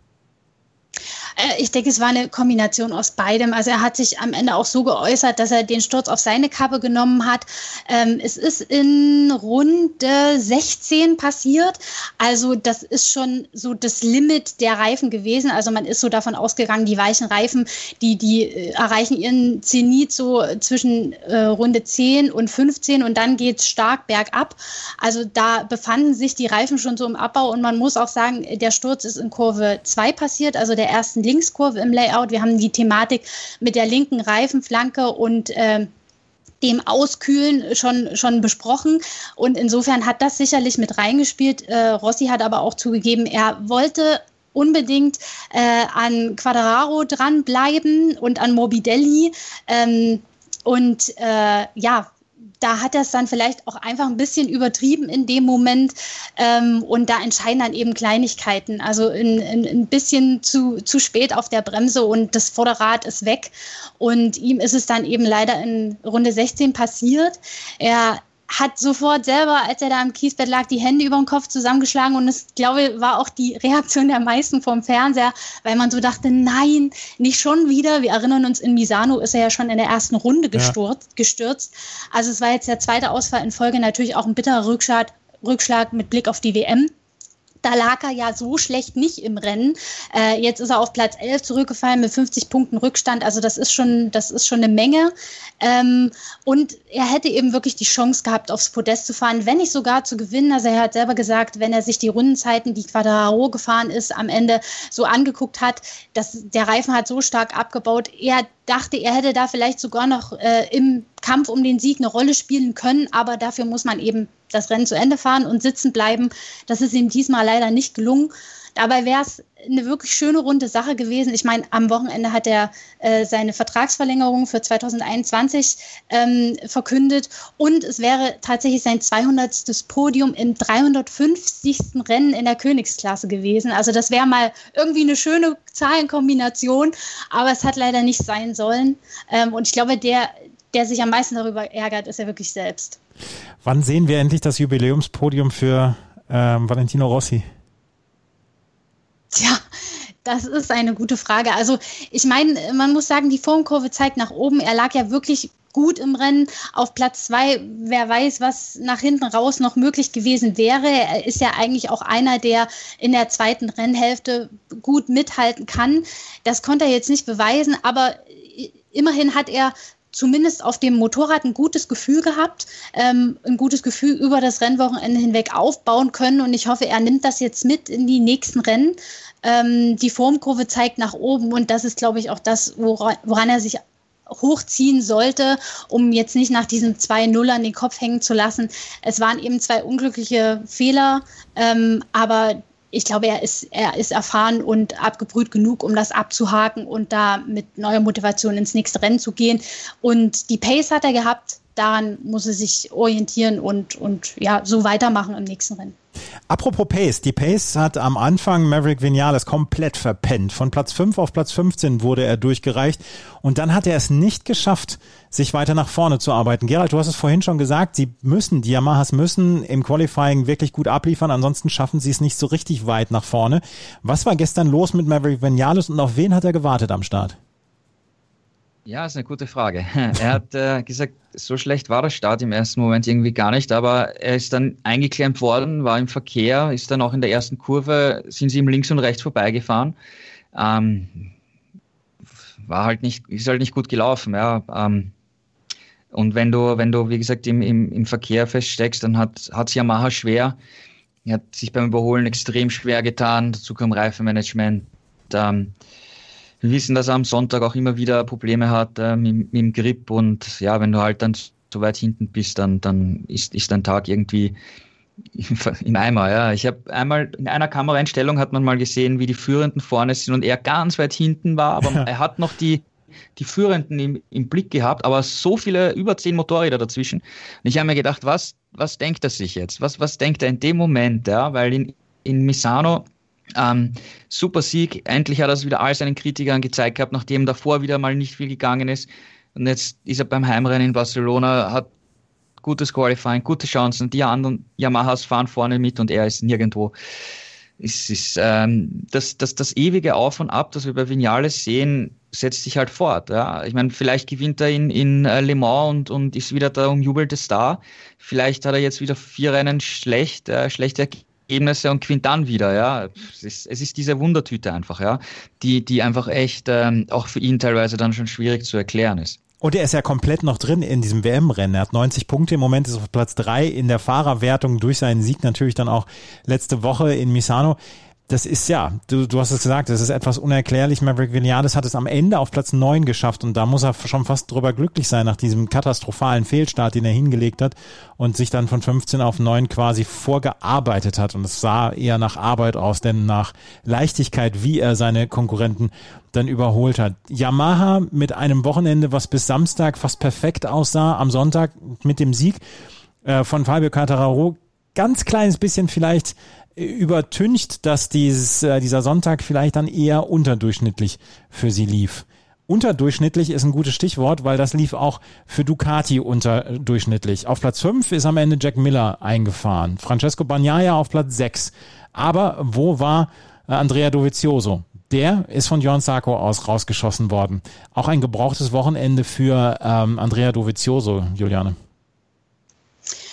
Ich denke, es war eine Kombination aus beidem. Also er hat sich am Ende auch so geäußert, dass er den Sturz auf seine Kappe genommen hat. Ähm, es ist in Runde sechzehn passiert. Also das ist schon so das Limit der Reifen gewesen. Also man ist so davon ausgegangen, die weichen Reifen, die, die erreichen ihren Zenit so zwischen äh, Runde zehn und fünfzehn und dann geht es stark bergab. Also da befanden sich die Reifen schon so im Abbau und man muss auch sagen, der Sturz ist in Kurve zwei passiert, also der ersten Linkskurve im Layout. Wir haben die Thematik mit der linken Reifenflanke und äh, dem Auskühlen schon, schon besprochen. Und insofern hat das sicherlich mit reingespielt. Äh, Rossi hat aber auch zugegeben, er wollte unbedingt äh, an Quartararo dranbleiben und an Morbidelli. Ähm, und äh, ja, da hat er es dann vielleicht auch einfach ein bisschen übertrieben in dem Moment ähm, und da entscheiden dann eben Kleinigkeiten. Also in, in, ein bisschen zu, zu spät auf der Bremse und das Vorderrad ist weg und ihm ist es dann eben leider in Runde sechzehn passiert. Er hat sofort selber, als er da im Kiesbett lag, die Hände über den Kopf zusammengeschlagen und das, glaube ich, war auch die Reaktion der meisten vom Fernseher, weil man so dachte, nein, nicht schon wieder. Wir erinnern uns, in Misano ist er ja schon in der ersten Runde gestürzt. Ja. gestürzt. Also es war jetzt der zweite Ausfall in Folge, natürlich auch ein bitterer Rückschlag, Rückschlag mit Blick auf die W M. Da lag er ja so schlecht nicht im Rennen. Äh, jetzt ist er auf Platz elf zurückgefallen mit fünfzig Punkten Rückstand. Also das ist schon, das ist schon eine Menge. Ähm, und er hätte eben wirklich die Chance gehabt, aufs Podest zu fahren, wenn nicht sogar zu gewinnen. Also er hat selber gesagt, wenn er sich die Rundenzeiten, die Quartararo gefahren ist, am Ende so angeguckt hat, dass der Reifen hat so stark abgebaut. Er dachte, er hätte da vielleicht sogar noch äh, im Kampf um den Sieg eine Rolle spielen können. Aber dafür muss man eben das Rennen zu Ende fahren und sitzen bleiben. Das ist ihm diesmal leider nicht gelungen. Dabei wäre es eine wirklich schöne, runde Sache gewesen. Ich meine, am Wochenende hat er äh, seine Vertragsverlängerung für zwanzig einundzwanzig ähm, verkündet und es wäre tatsächlich sein zweihundertstes Podium im dreihundertfünfzigsten Rennen in der Königsklasse gewesen. Also das wäre mal irgendwie eine schöne Zahlenkombination, aber es hat leider nicht sein sollen. Ähm, und ich glaube, der, der sich am meisten darüber ärgert, ist er wirklich selbst. Wann sehen wir endlich das Jubiläumspodium für ähm, Valentino Rossi? Tja, das ist eine gute Frage. Also ich meine, man muss sagen, die Formkurve zeigt nach oben. Er lag ja wirklich gut im Rennen auf Platz zwei. Wer weiß, was nach hinten raus noch möglich gewesen wäre. Er ist ja eigentlich auch einer, der in der zweiten Rennhälfte gut mithalten kann. Das konnte er jetzt nicht beweisen, aber immerhin hat er zumindest auf dem Motorrad ein gutes Gefühl gehabt, ähm, ein gutes Gefühl über das Rennwochenende hinweg aufbauen können und ich hoffe, er nimmt das jetzt mit in die nächsten Rennen. Ähm, die Formkurve zeigt nach oben und das ist, glaube ich, auch das, woran, woran er sich hochziehen sollte, um jetzt nicht nach diesem zwei null an den Kopf hängen zu lassen. Es waren eben zwei unglückliche Fehler, ähm, aber ich glaube, er ist, er ist erfahren und abgebrüht genug, um das abzuhaken und da mit neuer Motivation ins nächste Rennen zu gehen. Und die Pace hat er gehabt, daran muss er sich orientieren und, und ja, so weitermachen im nächsten Rennen. Apropos Pace, die Pace hat am Anfang Maverick Viñales komplett verpennt. Von Platz fünf auf Platz fünfzehn wurde er durchgereicht und dann hat er es nicht geschafft, sich weiter nach vorne zu arbeiten. Gerald, du hast es vorhin schon gesagt, sie müssen, die Yamahas müssen im Qualifying wirklich gut abliefern, ansonsten schaffen sie es nicht so richtig weit nach vorne. Was war gestern los mit Maverick Viñales und auf wen hat er gewartet am Start? Ja, ist eine gute Frage. Er hat äh, gesagt, so schlecht war der Start im ersten Moment irgendwie gar nicht, aber er ist dann eingeklemmt worden, war im Verkehr, ist dann auch in der ersten Kurve, sind sie ihm links und rechts vorbeigefahren. Ähm, war halt nicht, ist halt nicht gut gelaufen, ja. Ähm, und wenn du, wenn du, wie gesagt, im, im, im Verkehr feststeckst, dann hat es Yamaha schwer. Er hat sich beim Überholen extrem schwer getan, dazu kam Reifenmanagement. Ähm, Wir wissen, dass er am Sonntag auch immer wieder Probleme hat äh, mit, mit dem Grip und ja, wenn du halt dann so weit hinten bist, dann, dann ist, ist dein Tag irgendwie im Eimer. Ja. Ich habe einmal in einer Kameraeinstellung hat man mal gesehen, wie die Führenden vorne sind und er ganz weit hinten war, aber ja. Er hat noch die, die Führenden im, im Blick gehabt, aber so viele, über zehn Motorräder dazwischen. Und ich habe mir gedacht, was, was denkt er sich jetzt? Was, was denkt er in dem Moment? Ja? Weil in, in Misano Ähm, super Sieg, endlich hat er es wieder all seinen Kritikern gezeigt gehabt, nachdem davor wieder mal nicht viel gegangen ist und jetzt ist er beim Heimrennen in Barcelona, hat gutes Qualifying, gute Chancen, die anderen Yamahas fahren vorne mit und er ist nirgendwo. Es ist ähm, das, das, das ewige Auf und Ab, das wir bei Viñales sehen, setzt sich halt fort. Ja? Ich meine, vielleicht gewinnt er in, in Le Mans und, und ist wieder der umjubelte Star, vielleicht hat er jetzt wieder vier Rennen schlecht, äh, schlechte Ergebnisse Ergebnisse und gewinnt dann wieder, ja. Es ist, es ist diese Wundertüte einfach, ja, die, die einfach echt ähm, auch für ihn teilweise dann schon schwierig zu erklären ist. Und er ist ja komplett noch drin in diesem W M-Rennen. Er hat neunzig Punkte, im Moment ist auf Platz drei in der Fahrerwertung durch seinen Sieg natürlich dann auch letzte Woche in Misano. Das ist ja, du, du hast es gesagt, das ist etwas unerklärlich. Maverick Viñales hat es am Ende auf Platz neun geschafft und da muss er schon fast drüber glücklich sein nach diesem katastrophalen Fehlstart, den er hingelegt hat und sich dann von fünfzehn auf neun quasi vorgearbeitet hat. Und es sah eher nach Arbeit aus, denn nach Leichtigkeit, wie er seine Konkurrenten dann überholt hat. Yamaha mit einem Wochenende, was bis Samstag fast perfekt aussah, am Sonntag mit dem Sieg äh, von Fabio Quartararo, ganz kleines bisschen vielleicht übertüncht, dass dieses, äh, dieser Sonntag vielleicht dann eher unterdurchschnittlich für sie lief. Unterdurchschnittlich ist ein gutes Stichwort, weil das lief auch für Ducati unterdurchschnittlich. Auf Platz fünf ist am Ende Jack Miller eingefahren. Francesco Bagnaia auf Platz sechs. Aber wo war äh, Andrea Dovizioso? Der ist von Johann Zarco aus rausgeschossen worden. Auch ein gebrauchtes Wochenende für ähm, Andrea Dovizioso, Juliane.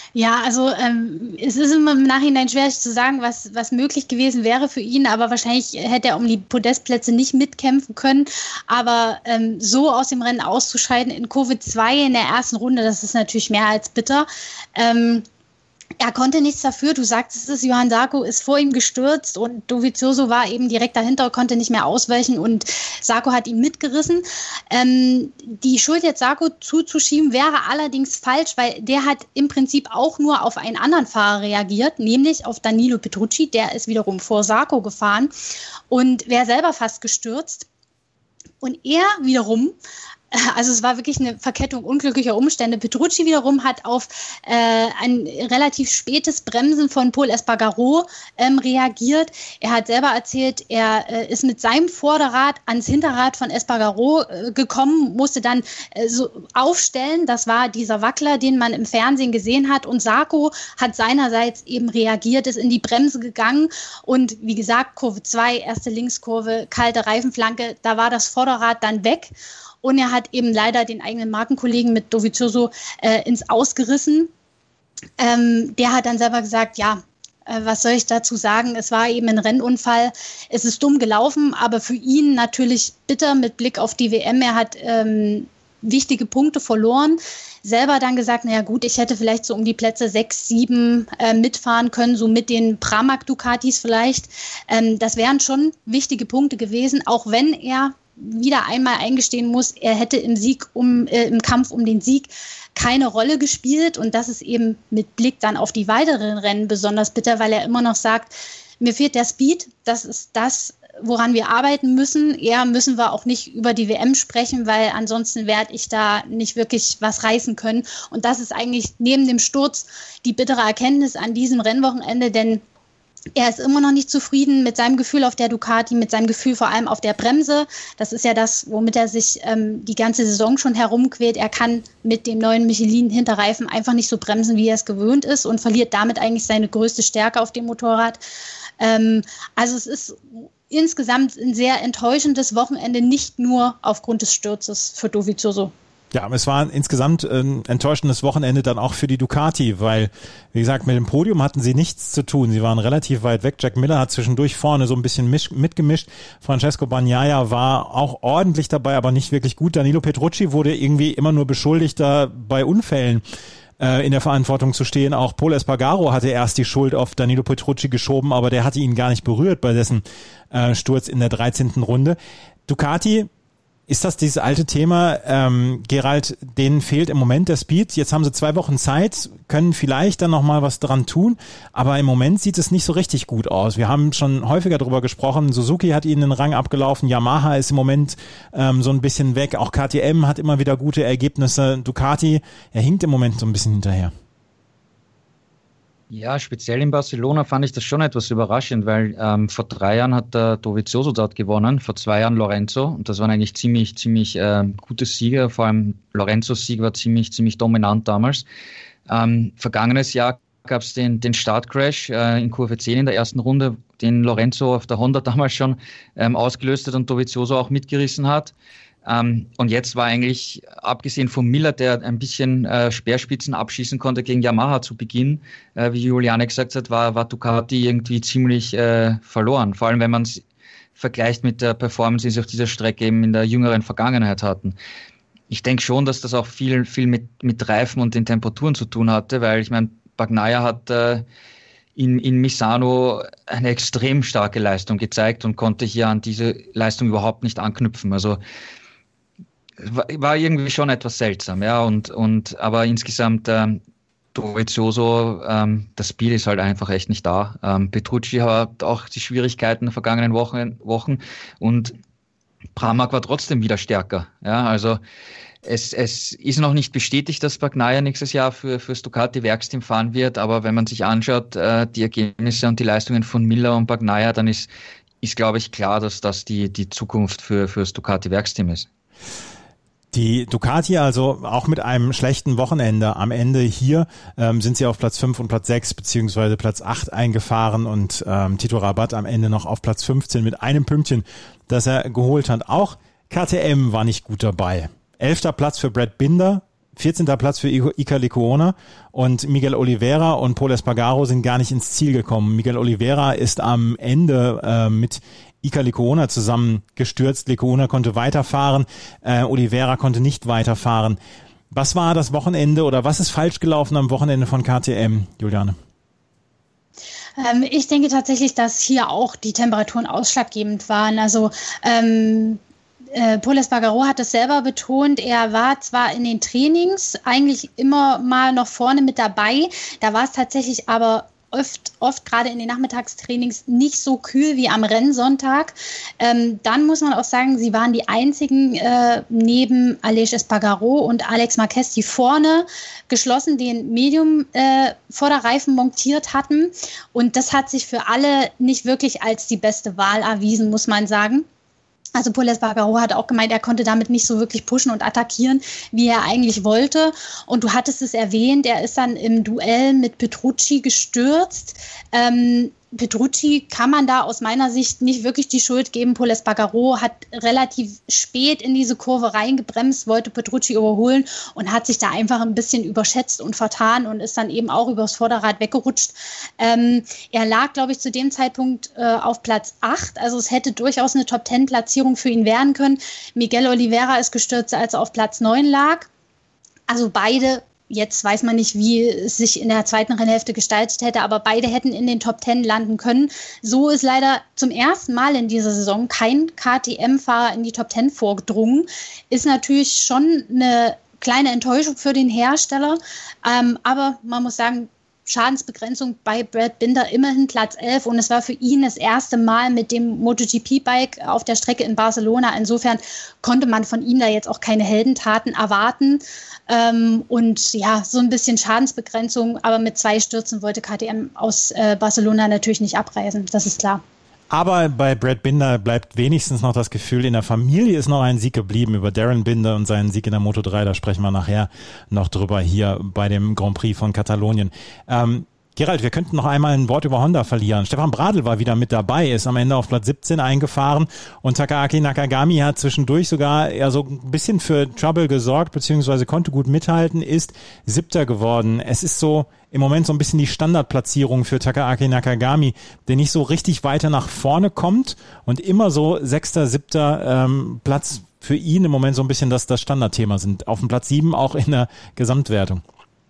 Ja, also ähm, es ist immer im Nachhinein schwierig zu sagen, was, was möglich gewesen wäre für ihn, aber wahrscheinlich hätte er um die Podestplätze nicht mitkämpfen können. Aber ähm, so aus dem Rennen auszuscheiden in Kurve zwei in der ersten Runde, das ist natürlich mehr als bitter. Ähm, Er konnte nichts dafür, du sagtest es, Johann Zarco ist vor ihm gestürzt und Dovizioso war eben direkt dahinter, konnte nicht mehr ausweichen und Zarco hat ihn mitgerissen. Ähm, die Schuld jetzt Zarco zuzuschieben wäre allerdings falsch, weil der hat im Prinzip auch nur auf einen anderen Fahrer reagiert, nämlich auf Danilo Petrucci, der ist wiederum vor Zarco gefahren und wäre selber fast gestürzt. Und er wiederum, also es war wirklich eine Verkettung unglücklicher Umstände. Petrucci wiederum hat auf äh, ein relativ spätes Bremsen von Pol Espargaro ähm, reagiert. Er hat selber erzählt, er äh, ist mit seinem Vorderrad ans Hinterrad von Espargaro äh, gekommen, musste dann äh, so aufstellen. Das war dieser Wackler, den man im Fernsehen gesehen hat. Und Zarco hat seinerseits eben reagiert, ist in die Bremse gegangen. Und wie gesagt, Kurve zwei, erste Linkskurve, kalte Reifenflanke, da war das Vorderrad dann weg. Und er hat eben leider den eigenen Markenkollegen mit Dovizioso äh, ins Aus gerissen. Ähm, der hat dann selber gesagt, ja, äh, was soll ich dazu sagen? Es war eben ein Rennunfall. Es ist dumm gelaufen, aber für ihn natürlich bitter mit Blick auf die W M. Er hat ähm, wichtige Punkte verloren. Selber dann gesagt, naja gut, ich hätte vielleicht so um die Plätze sechs, sieben äh, mitfahren können, so mit den Pramac Ducatis vielleicht. Ähm, das wären schon wichtige Punkte gewesen, auch wenn er wieder einmal eingestehen muss, er hätte im Sieg um äh, im Kampf um den Sieg keine Rolle gespielt und das ist eben mit Blick dann auf die weiteren Rennen besonders bitter, weil er immer noch sagt, mir fehlt der Speed, das ist das, woran wir arbeiten müssen. Eher müssen wir auch nicht über die W M sprechen, weil ansonsten werde ich da nicht wirklich was reißen können und das ist eigentlich neben dem Sturz die bittere Erkenntnis an diesem Rennwochenende, denn er ist immer noch nicht zufrieden mit seinem Gefühl auf der Ducati, mit seinem Gefühl vor allem auf der Bremse. Das ist ja das, womit er sich ähm, die ganze Saison schon herumquält. Er kann mit dem neuen Michelin-Hinterreifen einfach nicht so bremsen, wie er es gewöhnt ist und verliert damit eigentlich seine größte Stärke auf dem Motorrad. Ähm, also es ist insgesamt ein sehr enttäuschendes Wochenende, nicht nur aufgrund des Sturzes für Dovizioso. Ja, es war insgesamt ein enttäuschendes Wochenende dann auch für die Ducati, weil, wie gesagt, mit dem Podium hatten sie nichts zu tun. Sie waren relativ weit weg. Jack Miller hat zwischendurch vorne so ein bisschen mitgemischt. Francesco Bagnaia war auch ordentlich dabei, aber nicht wirklich gut. Danilo Petrucci wurde irgendwie immer nur beschuldigt, da bei Unfällen äh, in der Verantwortung zu stehen. Auch Pol Espargaro hatte erst die Schuld auf Danilo Petrucci geschoben, aber der hatte ihn gar nicht berührt bei dessen äh, Sturz in der dreizehnten Runde. Ducati, ist das dieses alte Thema, ähm, Gerald, denen fehlt im Moment der Speed. Jetzt haben sie zwei Wochen Zeit, können vielleicht dann nochmal was dran tun, aber im Moment sieht es nicht so richtig gut aus. Wir haben schon häufiger darüber gesprochen, Suzuki hat ihnen den Rang abgelaufen, Yamaha ist im Moment ähm, so ein bisschen weg, auch K T M hat immer wieder gute Ergebnisse, Ducati, er hinkt im Moment so ein bisschen hinterher. Ja, speziell in Barcelona fand ich das schon etwas überraschend, weil ähm, vor drei Jahren hat der Dovizioso dort gewonnen, vor zwei Jahren Lorenzo und das waren eigentlich ziemlich, ziemlich äh, gute Sieger, vor allem Lorenzos Sieg war ziemlich, ziemlich dominant damals. Ähm, vergangenes Jahr gab es den, den Startcrash äh, in Kurve zehn in der ersten Runde, den Lorenzo auf der Honda damals schon ähm, ausgelöst hat und Dovizioso auch mitgerissen hat. Um, und jetzt war eigentlich, abgesehen von Miller, der ein bisschen äh, Speerspitzen abschießen konnte gegen Yamaha zu Beginn, äh, wie Juliane gesagt hat, war, war Ducati irgendwie ziemlich äh, verloren. Vor allem, wenn man es vergleicht mit der Performance, die sie auf dieser Strecke eben in der jüngeren Vergangenheit hatten. Ich denke schon, dass das auch viel, viel mit, mit Reifen und den Temperaturen zu tun hatte, weil ich meine, Bagnaia hat äh, in, in Misano eine extrem starke Leistung gezeigt und konnte hier an diese Leistung überhaupt nicht anknüpfen. Also war irgendwie schon etwas seltsam, ja, und, und aber insgesamt ähm, Dovizioso, ähm, das Speed ist halt einfach echt nicht da. Ähm, Petrucci hat auch die Schwierigkeiten der vergangenen Wochen, Wochen und Pramac war trotzdem wieder stärker, ja, also es, es ist noch nicht bestätigt, dass Bagnaia nächstes Jahr für fürs Ducati-Werksteam fahren wird, aber wenn man sich anschaut, äh, die Ergebnisse und die Leistungen von Miller und Bagnaia, dann ist, ist glaube ich klar, dass das die, die Zukunft für fürs Ducati-Werksteam ist. Die Ducati also auch mit einem schlechten Wochenende am Ende hier ähm, sind sie auf Platz fünf und Platz sechs beziehungsweise Platz acht eingefahren und ähm, Tito Rabat am Ende noch auf Platz fünfzehn mit einem Pünktchen, das er geholt hat. Auch K T M war nicht gut dabei. Elfter Platz für Brad Binder, vierzehnter Platz für Iker Lecuona und Miguel Oliveira und Pol Espargaro sind gar nicht ins Ziel gekommen. Miguel Oliveira ist am Ende äh, mit Iker Lecuona zusammen gestürzt. Lecuona konnte weiterfahren, äh, Oliveira konnte nicht weiterfahren. Was war das Wochenende oder was ist falsch gelaufen am Wochenende von K T M, Juliane? Ähm, ich denke tatsächlich, dass hier auch die Temperaturen ausschlaggebend waren. Also ähm, äh, Pol Espargaro hat es selber betont, er war zwar in den Trainings eigentlich immer mal noch vorne mit dabei, da war es tatsächlich aber oft, oft gerade in den Nachmittagstrainings nicht so kühl wie am Rennsonntag. Ähm, dann muss man auch sagen, sie waren die einzigen äh, neben Aleix Espargaro und Alex Marquez, die vorne geschlossen den Medium-Vorderreifen äh, montiert hatten. Und das hat sich für alle nicht wirklich als die beste Wahl erwiesen, muss man sagen. Also Pol Espargaro hat auch gemeint, er konnte damit nicht so wirklich pushen und attackieren, wie er eigentlich wollte. Und du hattest es erwähnt, er ist dann im Duell mit Petrucci gestürzt. Ähm, Petrucci kann man da aus meiner Sicht nicht wirklich die Schuld geben. Pol Espargaro hat relativ spät in diese Kurve reingebremst, wollte Petrucci überholen und hat sich da einfach ein bisschen überschätzt und vertan und ist dann eben auch übers Vorderrad weggerutscht. Ähm, er lag, glaube ich, zu dem Zeitpunkt äh, auf Platz acht, also es hätte durchaus eine Top-Zehn-Platzierung für ihn werden können. Miguel Oliveira ist gestürzt, als er auf Platz neun lag. Also beide. Jetzt weiß man nicht, wie es sich in der zweiten Rennhälfte gestaltet hätte, aber beide hätten in den Top Ten landen können. So ist leider zum ersten Mal in dieser Saison kein K T M-Fahrer in die Top Ten vorgedrungen. Ist natürlich schon eine kleine Enttäuschung für den Hersteller, ähm, aber man muss sagen, Schadensbegrenzung bei Brad Binder immerhin Platz elf und es war für ihn das erste Mal mit dem MotoGP-Bike auf der Strecke in Barcelona. Insofern konnte man von ihm da jetzt auch keine Heldentaten erwarten. Ähm, und ja, so ein bisschen Schadensbegrenzung, aber mit zwei Stürzen wollte K T M aus äh, Barcelona natürlich nicht abreisen, das ist klar. Aber bei Brad Binder bleibt wenigstens noch das Gefühl, in der Familie ist noch ein Sieg geblieben. Über Darren Binder und seinen Sieg in der Moto drei, da sprechen wir nachher noch drüber hier bei dem Grand Prix von Katalonien. Ähm, Gerald, wir könnten noch einmal ein Wort über Honda verlieren. Stefan Bradl war wieder mit dabei, ist am Ende auf Platz siebzehn eingefahren und Takaaki Nakagami hat zwischendurch sogar eher so ein bisschen für Trouble gesorgt, beziehungsweise konnte gut mithalten, ist Siebter geworden. Es ist so im Moment so ein bisschen die Standardplatzierung für Takaaki Nakagami, der nicht so richtig weiter nach vorne kommt und immer so Sechster, Siebter ähm, Platz für ihn im Moment so ein bisschen das, das Standardthema sind. Auf dem Platz sieben auch in der Gesamtwertung.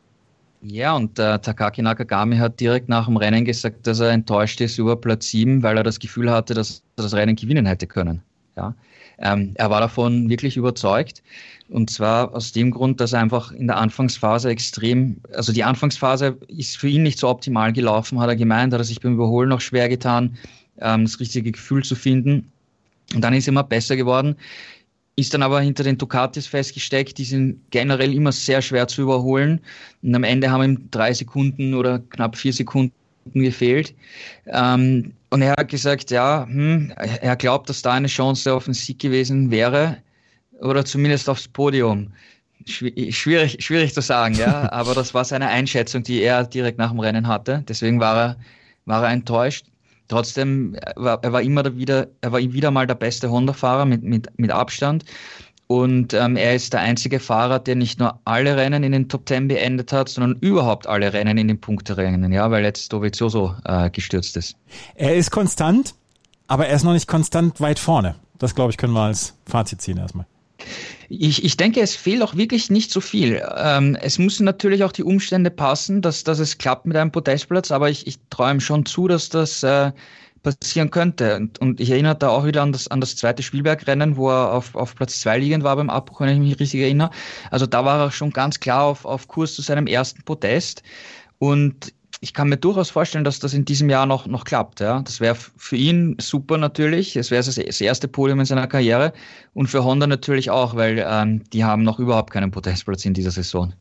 Ja, und äh, Takaaki Nakagami hat direkt nach dem Rennen gesagt, dass er enttäuscht ist über Platz sieben, weil er das Gefühl hatte, dass er das Rennen gewinnen hätte können. Ja, ähm, er war davon wirklich überzeugt und zwar aus dem Grund, dass er einfach in der Anfangsphase extrem, also die Anfangsphase ist für ihn nicht so optimal gelaufen, hat er gemeint, hat er sich beim Überholen noch schwer getan, ähm, das richtige Gefühl zu finden und dann ist er immer besser geworden. Ist dann aber hinter den Ducatis festgesteckt, die sind generell immer sehr schwer zu überholen und am Ende haben ihm drei Sekunden oder knapp vier Sekunden gefehlt ähm, und er hat gesagt, ja, hm, er glaubt, dass da eine Chance auf den Sieg gewesen wäre oder zumindest aufs Podium. Schwierig, schwierig zu sagen, ja, aber das war seine Einschätzung, die er direkt nach dem Rennen hatte, deswegen war er, war er enttäuscht. Trotzdem, war, er war immer wieder, er war wieder mal der beste Honda-Fahrer mit, mit, mit Abstand. Und ähm, er ist der einzige Fahrer, der nicht nur alle Rennen in den Top Ten beendet hat, sondern überhaupt alle Rennen in den Punkterennen, ja, weil jetzt Dovizioso äh, gestürzt ist. Er ist konstant, aber er ist noch nicht konstant weit vorne. Das, glaube ich, können wir als Fazit ziehen erstmal. Ich, ich denke, es fehlt auch wirklich nicht so viel. Ähm, es müssen natürlich auch die Umstände passen, dass, dass es klappt mit einem Podestplatz, aber ich, ich traue ihm schon zu, dass das äh, passieren könnte. Und, und ich erinnere da auch wieder an das, an das zweite Spielbergrennen, wo er auf, auf Platz zwei liegend war beim Abbruch, wenn ich mich richtig erinnere. Also da war er schon ganz klar auf, auf Kurs zu seinem ersten Podest. Und ich kann mir durchaus vorstellen, dass das in diesem Jahr noch, noch klappt. Ja. Das wäre für ihn super natürlich. Es wäre das erste Podium in seiner Karriere. Und für Honda natürlich auch, weil ähm, die haben noch überhaupt keinen Podestplatz in dieser Saison.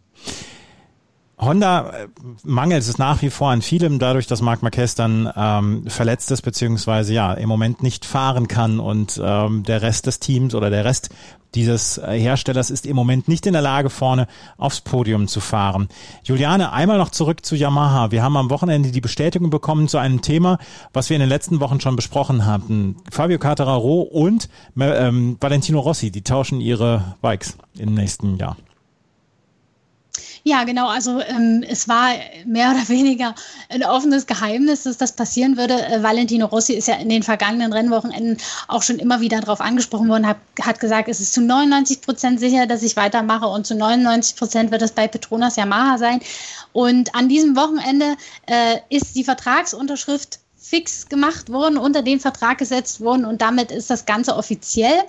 Honda mangelt es nach wie vor an vielem, dadurch, dass Marc Marquez dann ähm, verletzt ist, beziehungsweise ja im Moment nicht fahren kann und ähm, der Rest des Teams oder der Rest dieses Herstellers ist im Moment nicht in der Lage, vorne aufs Podium zu fahren. Juliane, einmal noch zurück zu Yamaha. Wir haben am Wochenende die Bestätigung bekommen zu einem Thema, was wir in den letzten Wochen schon besprochen hatten. Fabio Quartararo und ähm, Valentino Rossi, die tauschen ihre Bikes im nächsten Jahr. Ja, genau. Also ähm, es war mehr oder weniger ein offenes Geheimnis, dass das passieren würde. Äh, Valentino Rossi ist ja in den vergangenen Rennwochenenden auch schon immer wieder darauf angesprochen worden, hat, hat gesagt, es ist zu neunundneunzig Prozent sicher, dass ich weitermache und zu neunundneunzig Prozent wird es bei Petronas Yamaha sein. Und an diesem Wochenende äh, ist die Vertragsunterschrift fix gemacht worden, unter den Vertrag gesetzt worden und damit ist das Ganze offiziell.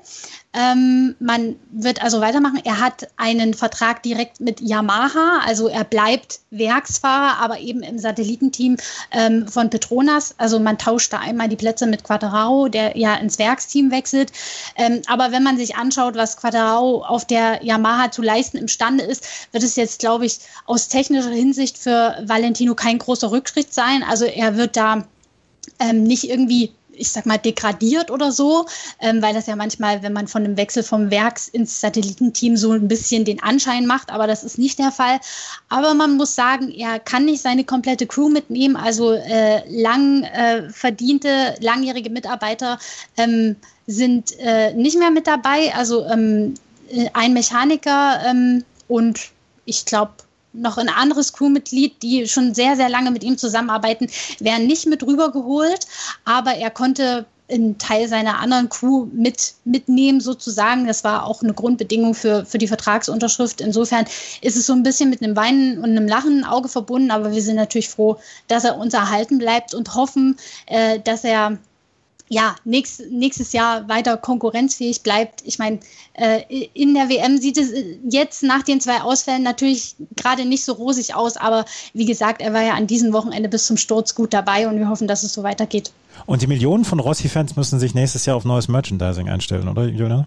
Ähm, man wird also weitermachen. Er hat einen Vertrag direkt mit Yamaha, also er bleibt Werksfahrer, aber eben im Satellitenteam ähm, von Petronas. Also man tauscht da einmal die Plätze mit Quartararo, der ja ins Werksteam wechselt. Ähm, aber wenn man sich anschaut, was Quartararo auf der Yamaha zu leisten imstande ist, wird es jetzt, glaube ich, aus technischer Hinsicht für Valentino kein großer Rückschritt sein. Also er wird da ähm, nicht irgendwie, ich sag mal, degradiert oder so, ähm, weil das ja manchmal, wenn man von einem Wechsel vom Werks ins Satellitenteam so ein bisschen den Anschein macht, aber das ist nicht der Fall. Aber man muss sagen, er kann nicht seine komplette Crew mitnehmen, also äh, lang äh, verdiente, langjährige Mitarbeiter ähm, sind äh, nicht mehr mit dabei, also ähm, ein Mechaniker ähm, und ich glaube, noch ein anderes Crewmitglied, die schon sehr, sehr lange mit ihm zusammenarbeiten, werden nicht mit rübergeholt, aber er konnte einen Teil seiner anderen Crew mit, mitnehmen sozusagen. Das war auch eine Grundbedingung für, für die Vertragsunterschrift. Insofern ist es so ein bisschen mit einem Weinen und einem Lachen Auge verbunden, aber wir sind natürlich froh, dass er uns erhalten bleibt und hoffen, äh, dass er ja, nächst, nächstes Jahr weiter konkurrenzfähig bleibt. Ich meine, äh, in der W M sieht es jetzt nach den zwei Ausfällen natürlich gerade nicht so rosig aus, aber wie gesagt, er war ja an diesem Wochenende bis zum Sturz gut dabei und wir hoffen, dass es so weitergeht. Und die Millionen von Rossi-Fans müssen sich nächstes Jahr auf neues Merchandising einstellen, oder, Juliana?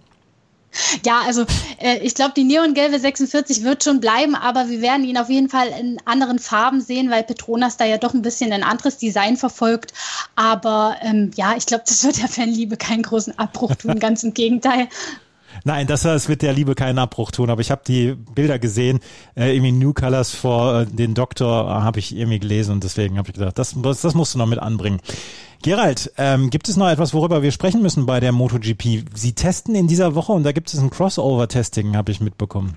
Ja, also äh, ich glaube, die neongelbe sechsundvierzig wird schon bleiben, aber wir werden ihn auf jeden Fall in anderen Farben sehen, weil Petronas da ja doch ein bisschen ein anderes Design verfolgt. Aber ähm, ja, ich glaube, das wird der Fanliebe keinen großen Abbruch tun, ganz im Gegenteil. Nein, das, das wird der Liebe keinen Abbruch tun, aber ich habe die Bilder gesehen, äh, irgendwie New Colors vor äh, den Doktor äh, habe ich irgendwie gelesen und deswegen habe ich gedacht, das, das, das musst du noch mit anbringen. Gerald, ähm, gibt es noch etwas, worüber wir sprechen müssen bei der MotoGP? Sie testen in dieser Woche und da gibt es ein Crossover-Testing, habe ich mitbekommen.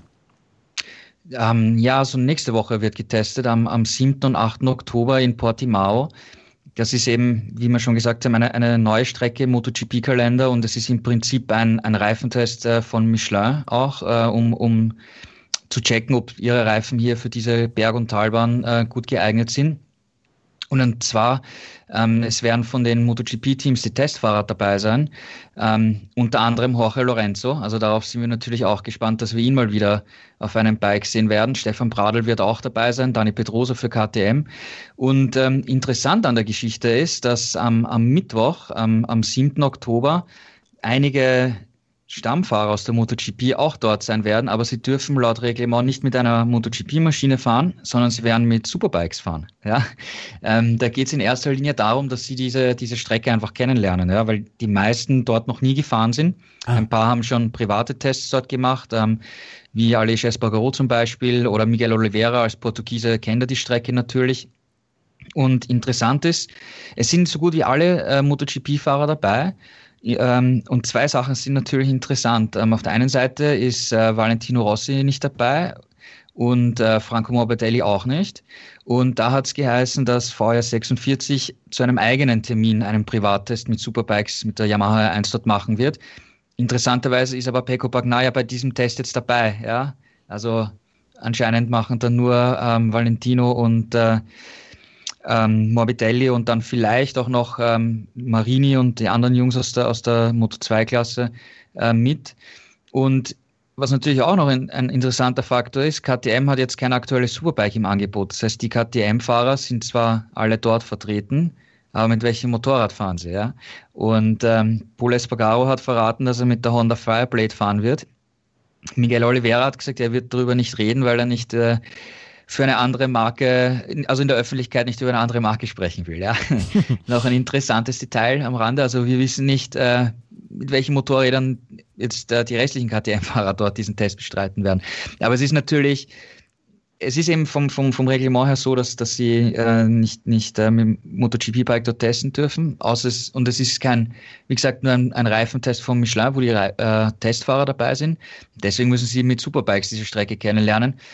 Ähm, ja, also nächste Woche wird getestet, am, am siebten und achten Oktober in Portimao. Das ist eben, wie wir schon gesagt haben, eine, eine neue Strecke im MotoGP-Kalender und es ist im Prinzip ein, ein Reifentest äh, von Michelin auch, äh, um, um zu checken, ob ihre Reifen hier für diese Berg- und Talbahn äh, gut geeignet sind. Und zwar, ähm, es werden von den MotoGP-Teams die Testfahrer dabei sein, ähm, unter anderem Jorge Lorenzo. Also darauf sind wir natürlich auch gespannt, dass wir ihn mal wieder auf einem Bike sehen werden. Stefan Bradl wird auch dabei sein, Dani Pedrosa für K T M. Und ähm, interessant an der Geschichte ist, dass ähm, am Mittwoch, ähm, am siebten Oktober, einige Stammfahrer aus der MotoGP auch dort sein werden, aber sie dürfen laut Reglement nicht mit einer MotoGP-Maschine fahren, sondern sie werden mit Superbikes fahren. Ja? Ähm, da geht es in erster Linie darum, dass sie diese, diese Strecke einfach kennenlernen, ja? Weil die meisten dort noch nie gefahren sind. Ah. Ein paar haben schon private Tests dort gemacht, ähm, wie Aleix Espargaro zum Beispiel oder Miguel Oliveira als Portugiese kennt er die Strecke natürlich. Und interessant ist, es sind so gut wie alle äh, MotoGP-Fahrer dabei. Und zwei Sachen sind natürlich interessant. Auf der einen Seite ist äh, Valentino Rossi nicht dabei und äh, Franco Morbidelli auch nicht. Und da hat es geheißen, dass V R sechsundvierzig zu einem eigenen Termin einen Privattest mit Superbikes mit der Yamaha R eins dort machen wird. Interessanterweise ist aber Pecco Bagnaia bei diesem Test jetzt dabei. Ja? Also anscheinend machen dann nur ähm, Valentino und äh, Ähm, Morbidelli und dann vielleicht auch noch ähm, Marini und die anderen Jungs aus der, aus der Moto zwei Klasse äh, mit. Und was natürlich auch noch ein, ein interessanter Faktor ist, K T M hat jetzt kein aktuelles Superbike im Angebot. Das heißt, die K T M-Fahrer sind zwar alle dort vertreten, aber mit welchem Motorrad fahren sie? Ja? Und ähm, Pol Espargaro hat verraten, dass er mit der Honda Fireblade fahren wird. Miguel Oliveira hat gesagt, er wird darüber nicht reden, weil er nicht äh, für eine andere Marke, also in der Öffentlichkeit nicht über eine andere Marke sprechen will. Ja. Noch ein interessantes Detail am Rande. Also wir wissen nicht, äh, mit welchen Motorrädern jetzt äh, die restlichen K T M-Fahrer dort diesen Test bestreiten werden. Aber es ist natürlich, es ist eben vom, vom, vom Reglement her so, dass, dass sie äh, nicht, nicht äh, mit dem MotoGP-Bike dort testen dürfen. Außer es, und es ist kein, wie gesagt, nur ein, ein Reifentest von Michelin, wo die äh, Testfahrer dabei sind. Deswegen müssen sie mit Superbikes diese Strecke kennenlernen.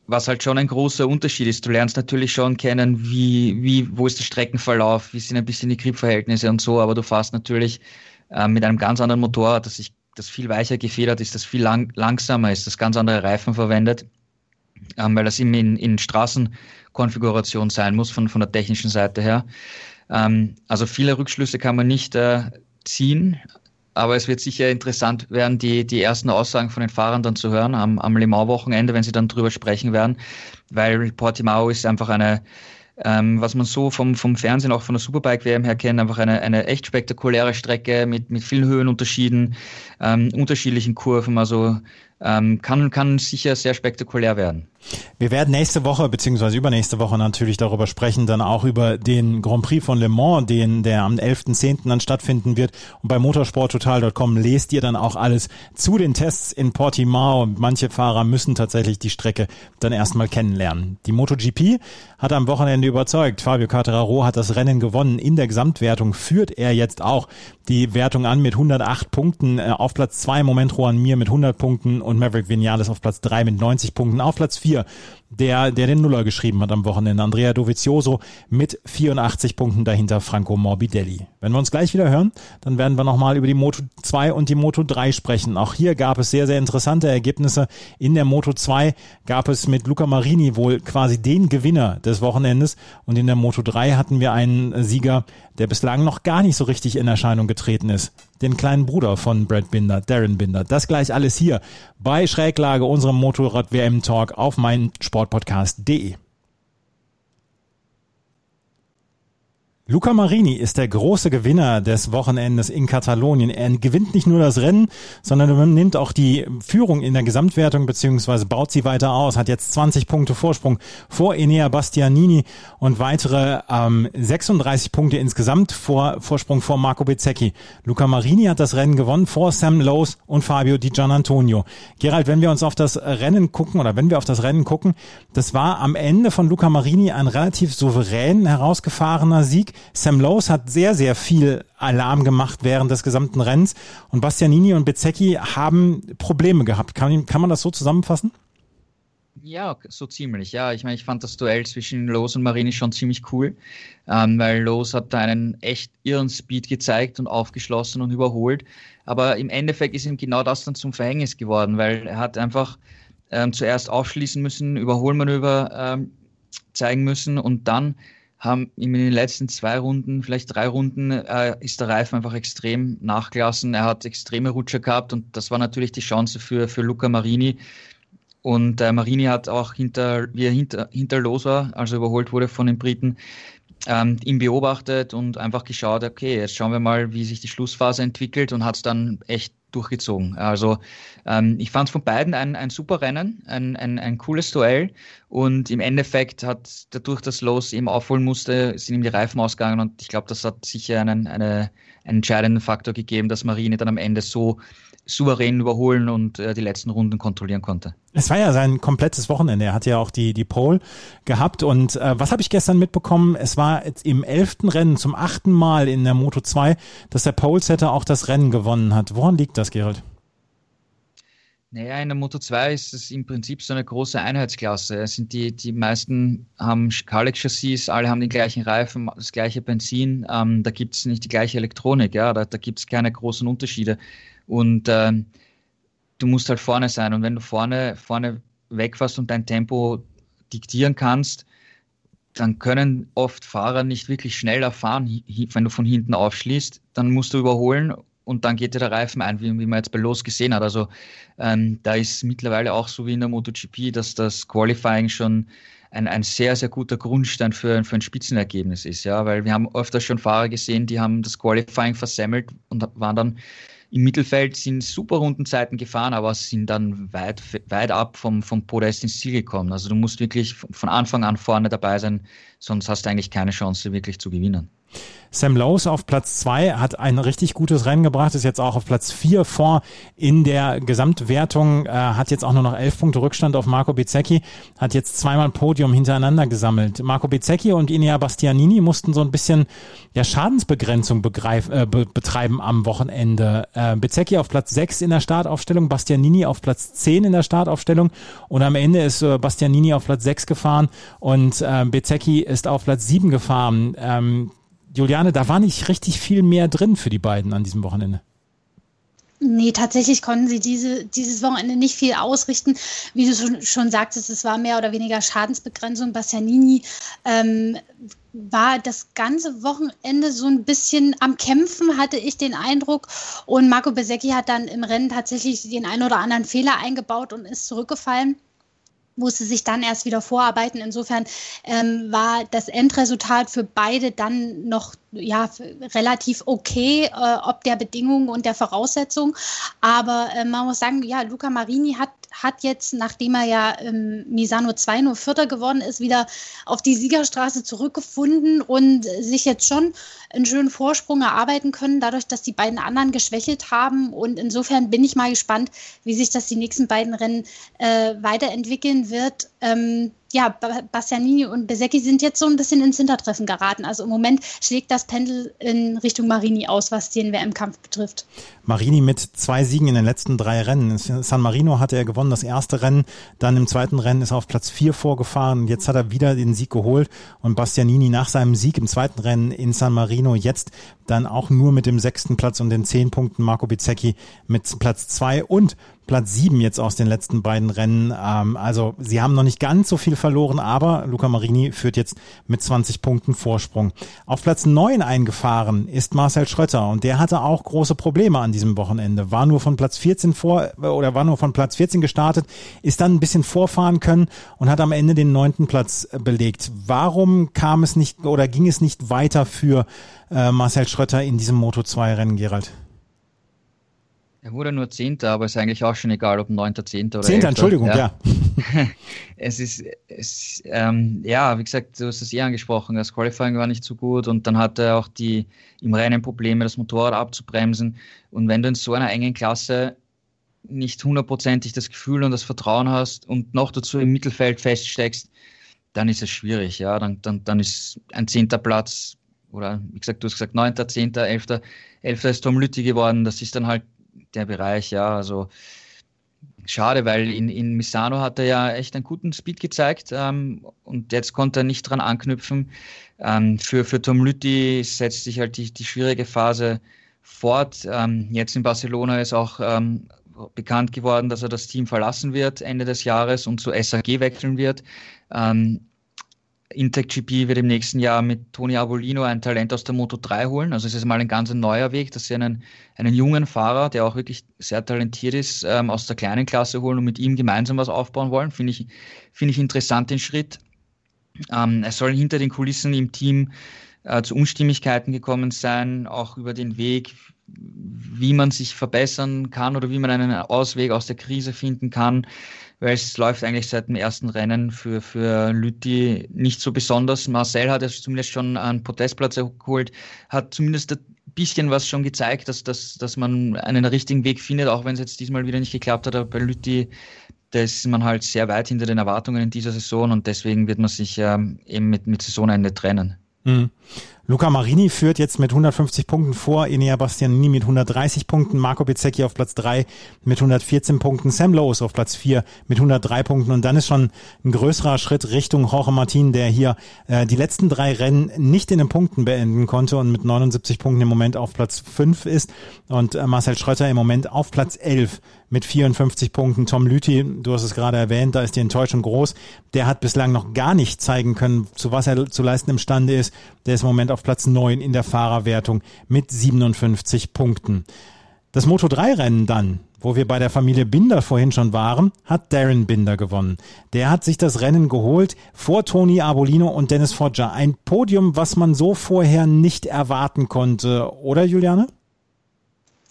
was halt schon ein großer Unterschied ist. Du lernst natürlich schon kennen, wie, wie, wo ist der Streckenverlauf, wie sind ein bisschen die Gripverhältnisse und so, aber du fährst natürlich äh, mit einem ganz anderen Motorrad, das, sich, das viel weicher gefedert ist, das viel lang, langsamer ist, das ganz andere Reifen verwendet, ähm, weil das eben in, in Straßenkonfiguration sein muss, von, von der technischen Seite her. Ähm, also viele Rückschlüsse kann man nicht äh, ziehen, aber es wird sicher interessant werden, die, die ersten Aussagen von den Fahrern dann zu hören am, am Le Mans-Wochenende, wenn sie dann drüber sprechen werden, weil Portimao ist einfach eine, ähm, was man so vom, vom Fernsehen, auch von der Superbike-W M her kennt, einfach eine, eine echt spektakuläre Strecke mit, mit vielen Höhenunterschieden, ähm, unterschiedlichen Kurven, also ähm, kann, kann sicher sehr spektakulär werden. Wir werden nächste Woche beziehungsweise übernächste Woche natürlich darüber sprechen, dann auch über den Grand Prix von Le Mans, den der am elften zehnten dann stattfinden wird. Und bei motorsporttotal Punkt com lest ihr dann auch alles zu den Tests in Portimao. Manche Fahrer müssen tatsächlich die Strecke dann erstmal kennenlernen. Die MotoGP hat am Wochenende überzeugt. Fabio Quartararo hat das Rennen gewonnen. In der Gesamtwertung führt er jetzt auch die Wertung an mit hundertacht Punkten. Auf Platz zwei im Moment Joan Mir mit hundert Punkten und Maverick Vinales auf Platz drei mit neunzig Punkten. Auf Platz vier der, der den Nuller geschrieben hat am Wochenende. Andrea Dovizioso mit vierundachtzig Punkten, dahinter Franco Morbidelli. Wenn wir uns gleich wieder hören, dann werden wir nochmal über die Moto zwei und die Moto drei sprechen. Auch hier gab es sehr, sehr interessante Ergebnisse. In der Moto zwei gab es mit Luca Marini wohl quasi den Gewinner des Wochenendes und in der Moto drei hatten wir einen Sieger, der bislang noch gar nicht so richtig in Erscheinung getreten ist. Den kleinen Bruder von Brad Binder, Darren Binder. Das gleich alles hier bei Schräglage, unserem Motorrad-W M-Talk auf meinsportpodcast punkt de. Luca Marini ist der große Gewinner des Wochenendes in Katalonien. Er gewinnt nicht nur das Rennen, sondern er nimmt auch die Führung in der Gesamtwertung beziehungsweise baut sie weiter aus, hat jetzt zwanzig Punkte Vorsprung vor Enea Bastianini und weitere ähm, sechsunddreißig Punkte insgesamt vor Vorsprung vor Marco Bezzecchi. Luca Marini hat das Rennen gewonnen vor Sam Lowes und Fabio Di Giannantonio. Gerald, wenn wir uns auf das Rennen gucken oder wenn wir auf das Rennen gucken, das war am Ende von Luca Marini ein relativ souverän herausgefahrener Sieg. Sam Lowes hat sehr, sehr viel Alarm gemacht während des gesamten Rennens und Bastianini und Bezzecchi haben Probleme gehabt. Kann, kann man das so zusammenfassen? Ja, so ziemlich. Ja, ich meine, ich fand das Duell zwischen Lowes und Marini schon ziemlich cool, ähm, weil Lowes hat da einen echt irren Speed gezeigt und aufgeschlossen und überholt. Aber im Endeffekt ist ihm genau das dann zum Verhängnis geworden, weil er hat einfach ähm, zuerst aufschließen müssen, Überholmanöver ähm, zeigen müssen und dann haben ihm in den letzten zwei Runden, vielleicht drei Runden, äh, ist der Reifen einfach extrem nachgelassen. Er hat extreme Rutscher gehabt und das war natürlich die Chance für, für Luca Marini. Und äh, Marini hat auch hinter, wie er hinter, hinter los war, also überholt wurde von den Briten, ähm, ihn beobachtet und einfach geschaut, okay, jetzt schauen wir mal, wie sich die Schlussphase entwickelt und hat es dann echt durchgezogen. Also ähm, ich fand es von beiden ein, ein super Rennen, ein, ein, ein cooles Duell und im Endeffekt hat dadurch, dass Lowes eben aufholen musste, sind ihm die Reifen ausgegangen und ich glaube, das hat sicher einen, eine, einen entscheidenden Faktor gegeben, dass Marini dann am Ende so souverän überholen und äh, die letzten Runden kontrollieren konnte. Es war ja sein komplettes Wochenende. Er hat ja auch die die Pole gehabt und äh, was habe ich gestern mitbekommen? Es war jetzt im elften Rennen zum achten Mal in der Moto zwei, dass der Polesetter auch das Rennen gewonnen hat. Woran liegt das, Gerald? Naja, in der Moto zwei ist es im Prinzip so eine große Einheitsklasse. Es sind die, die meisten haben Kalex-Chassis, alle haben den gleichen Reifen, das gleiche Benzin. Ähm, da gibt es nicht die gleiche Elektronik, ja, da, da gibt es keine großen Unterschiede. Und äh, du musst halt vorne sein. Und wenn du vorne, vorne wegfährst und dein Tempo diktieren kannst, dann können oft Fahrer nicht wirklich schneller fahren, wenn du von hinten aufschließt. Dann musst du überholen und dann geht dir der Reifen ein, wie, wie man jetzt bei Lowes gesehen hat. Also ähm, da ist mittlerweile auch so wie in der MotoGP, dass das Qualifying schon ein, ein sehr, sehr guter Grundstein für, für ein Spitzenergebnis ist. Ja? Weil wir haben öfter schon Fahrer gesehen, die haben das Qualifying versemmelt und waren dann im Mittelfeld, sind super Rundenzeiten gefahren, aber sind dann weit, weit ab vom, vom Podest ins Ziel gekommen. Also du musst wirklich von Anfang an vorne dabei sein, sonst hast du eigentlich keine Chance, wirklich zu gewinnen. Sam Lowes auf Platz zwei hat ein richtig gutes Rennen gebracht, ist jetzt auch auf Platz vier vor in der Gesamtwertung, äh, hat jetzt auch nur noch elf Punkte Rückstand auf Marco Bezzecchi, hat jetzt zweimal Podium hintereinander gesammelt. Marco Bezzecchi und Enea Bastianini mussten so ein bisschen ja, Schadensbegrenzung begreif, äh, be- betreiben am Wochenende. Äh, Bezzecchi auf Platz sechs in der Startaufstellung, Bastianini auf Platz zehn in der Startaufstellung und am Ende ist äh, Bastianini auf Platz sechs gefahren und äh, Bezzecchi ist auf Platz sieben gefahren. Ähm, Juliane, da war nicht richtig viel mehr drin für die beiden an diesem Wochenende. Nee, tatsächlich konnten sie diese, dieses Wochenende nicht viel ausrichten. Wie du schon, schon sagtest, es war mehr oder weniger Schadensbegrenzung. Bastianini ähm, war das ganze Wochenende so ein bisschen am Kämpfen, hatte ich den Eindruck. Und Marco Bezzecchi hat dann im Rennen tatsächlich den einen oder anderen Fehler eingebaut und ist zurückgefallen. Musste sich dann erst wieder vorarbeiten. Insofern ähm, war das Endresultat für beide dann noch ja, relativ okay, äh, ob der Bedingungen und der Voraussetzungen. Aber äh, man muss sagen, ja, Luca Marini hat, hat jetzt, nachdem er ja ähm, Misano zwei nur Vierter geworden ist, wieder auf die Siegerstraße zurückgefunden und sich jetzt schon einen schönen Vorsprung erarbeiten können, dadurch, dass die beiden anderen geschwächelt haben. Und insofern bin ich mal gespannt, wie sich das die nächsten beiden Rennen äh, weiterentwickeln wird. Ähm, ja, Bastianini und Bezzecchi sind jetzt so ein bisschen ins Hintertreffen geraten. Also im Moment schlägt das Pendel in Richtung Marini aus, was den W M-Kampf betrifft. Marini mit zwei Siegen in den letzten drei Rennen. In San Marino hatte er gewonnen, das erste Rennen. Dann im zweiten Rennen ist er auf Platz vier vorgefahren. Jetzt hat er wieder den Sieg geholt. Und Bastianini nach seinem Sieg im zweiten Rennen in San Marino jetzt dann auch nur mit dem sechsten Platz und den zehn Punkten. Marco Bezzecchi mit Platz zwei und Platz sieben jetzt aus den letzten beiden Rennen. Ähm, also sie haben noch nicht ganz so viel verloren, aber Luca Marini führt jetzt mit zwanzig Punkten Vorsprung. Auf Platz neun eingefahren ist Marcel Schrötter und der hatte auch große Probleme an diesem Wochenende. War nur von Platz vierzehn vor oder war nur von Platz vierzehn gestartet, ist dann ein bisschen vorfahren können und hat am Ende den neunten Platz belegt. Warum kam es nicht oder ging es nicht weiter für äh, Marcel Schrötter in diesem Moto zwei Rennen, Gerald? Er wurde nur Zehnter, aber ist eigentlich auch schon egal, ob Neunter, Zehnter oder Zehnter, Elfter. Entschuldigung, ja. ja. es ist, es, ähm, ja, wie gesagt, du hast es eh angesprochen, das Qualifying war nicht so gut und dann hatte er auch die im Rennen Probleme, das Motorrad abzubremsen. Und wenn du in so einer engen Klasse nicht hundertprozentig das Gefühl und das Vertrauen hast und noch dazu im Mittelfeld feststeckst, dann ist es schwierig, ja, dann, dann, dann ist ein zehnter Platz oder, wie gesagt, du hast gesagt, Neunter, Zehnter, Elfter, Elfter ist Tom Lüthi geworden, das ist dann halt der Bereich, ja, also schade, weil in, in Misano hat er ja echt einen guten Speed gezeigt ähm, und jetzt konnte er nicht dran anknüpfen. Ähm, für, für Tom Lüthi setzt sich halt die, die schwierige Phase fort. Ähm, jetzt in Barcelona ist auch ähm, bekannt geworden, dass er das Team verlassen wird Ende des Jahres und zu S A G wechseln wird. Ähm, Intec G P wird im nächsten Jahr mit Tony Arbolino ein Talent aus der Moto drei holen. Also es ist mal ein ganz neuer Weg, dass sie einen, einen jungen Fahrer, der auch wirklich sehr talentiert ist, ähm, aus der kleinen Klasse holen und mit ihm gemeinsam was aufbauen wollen. Finde ich, finde ich interessant, den Schritt. Ähm, es sollen hinter den Kulissen im Team äh, zu Unstimmigkeiten gekommen sein, auch über den Weg, wie man sich verbessern kann oder wie man einen Ausweg aus der Krise finden kann. Weil es läuft eigentlich seit dem ersten Rennen für, für Lüthi nicht so besonders. Marcel hat es zumindest schon einen Podestplatz geholt, hat zumindest ein bisschen was schon gezeigt, dass, dass, dass man einen richtigen Weg findet, auch wenn es jetzt diesmal wieder nicht geklappt hat. Aber bei Lüthi, da ist man halt sehr weit hinter den Erwartungen in dieser Saison und deswegen wird man sich ähm, eben mit, mit Saisonende trennen. Mhm. Luca Marini führt jetzt mit hundertfünfzig Punkten vor, Enea Bastianini mit hundertdreißig Punkten, Marco Bezzecchi auf Platz drei mit hundertvierzehn Punkten, Sam Lowes auf Platz vier mit hundertdrei Punkten und dann ist schon ein größerer Schritt Richtung Jorge Martin, der hier äh, die letzten drei Rennen nicht in den Punkten beenden konnte und mit neunundsiebzig Punkten im Moment auf Platz fünf ist und äh, Marcel Schrötter im Moment auf Platz elf mit vierundfünfzig Punkten. Tom Lüthi, du hast es gerade erwähnt, da ist die Enttäuschung groß. Der hat bislang noch gar nicht zeigen können, zu was er zu leisten imstande ist. Der ist im Moment auf Platz neun in der Fahrerwertung mit siebenundfünfzig Punkten. Das Moto drei Rennen dann, wo wir bei der Familie Binder vorhin schon waren, hat Darren Binder gewonnen. Der hat sich das Rennen geholt vor Tony Arbolino und Dennis Foggia. Ein Podium, was man so vorher nicht erwarten konnte, oder Juliane?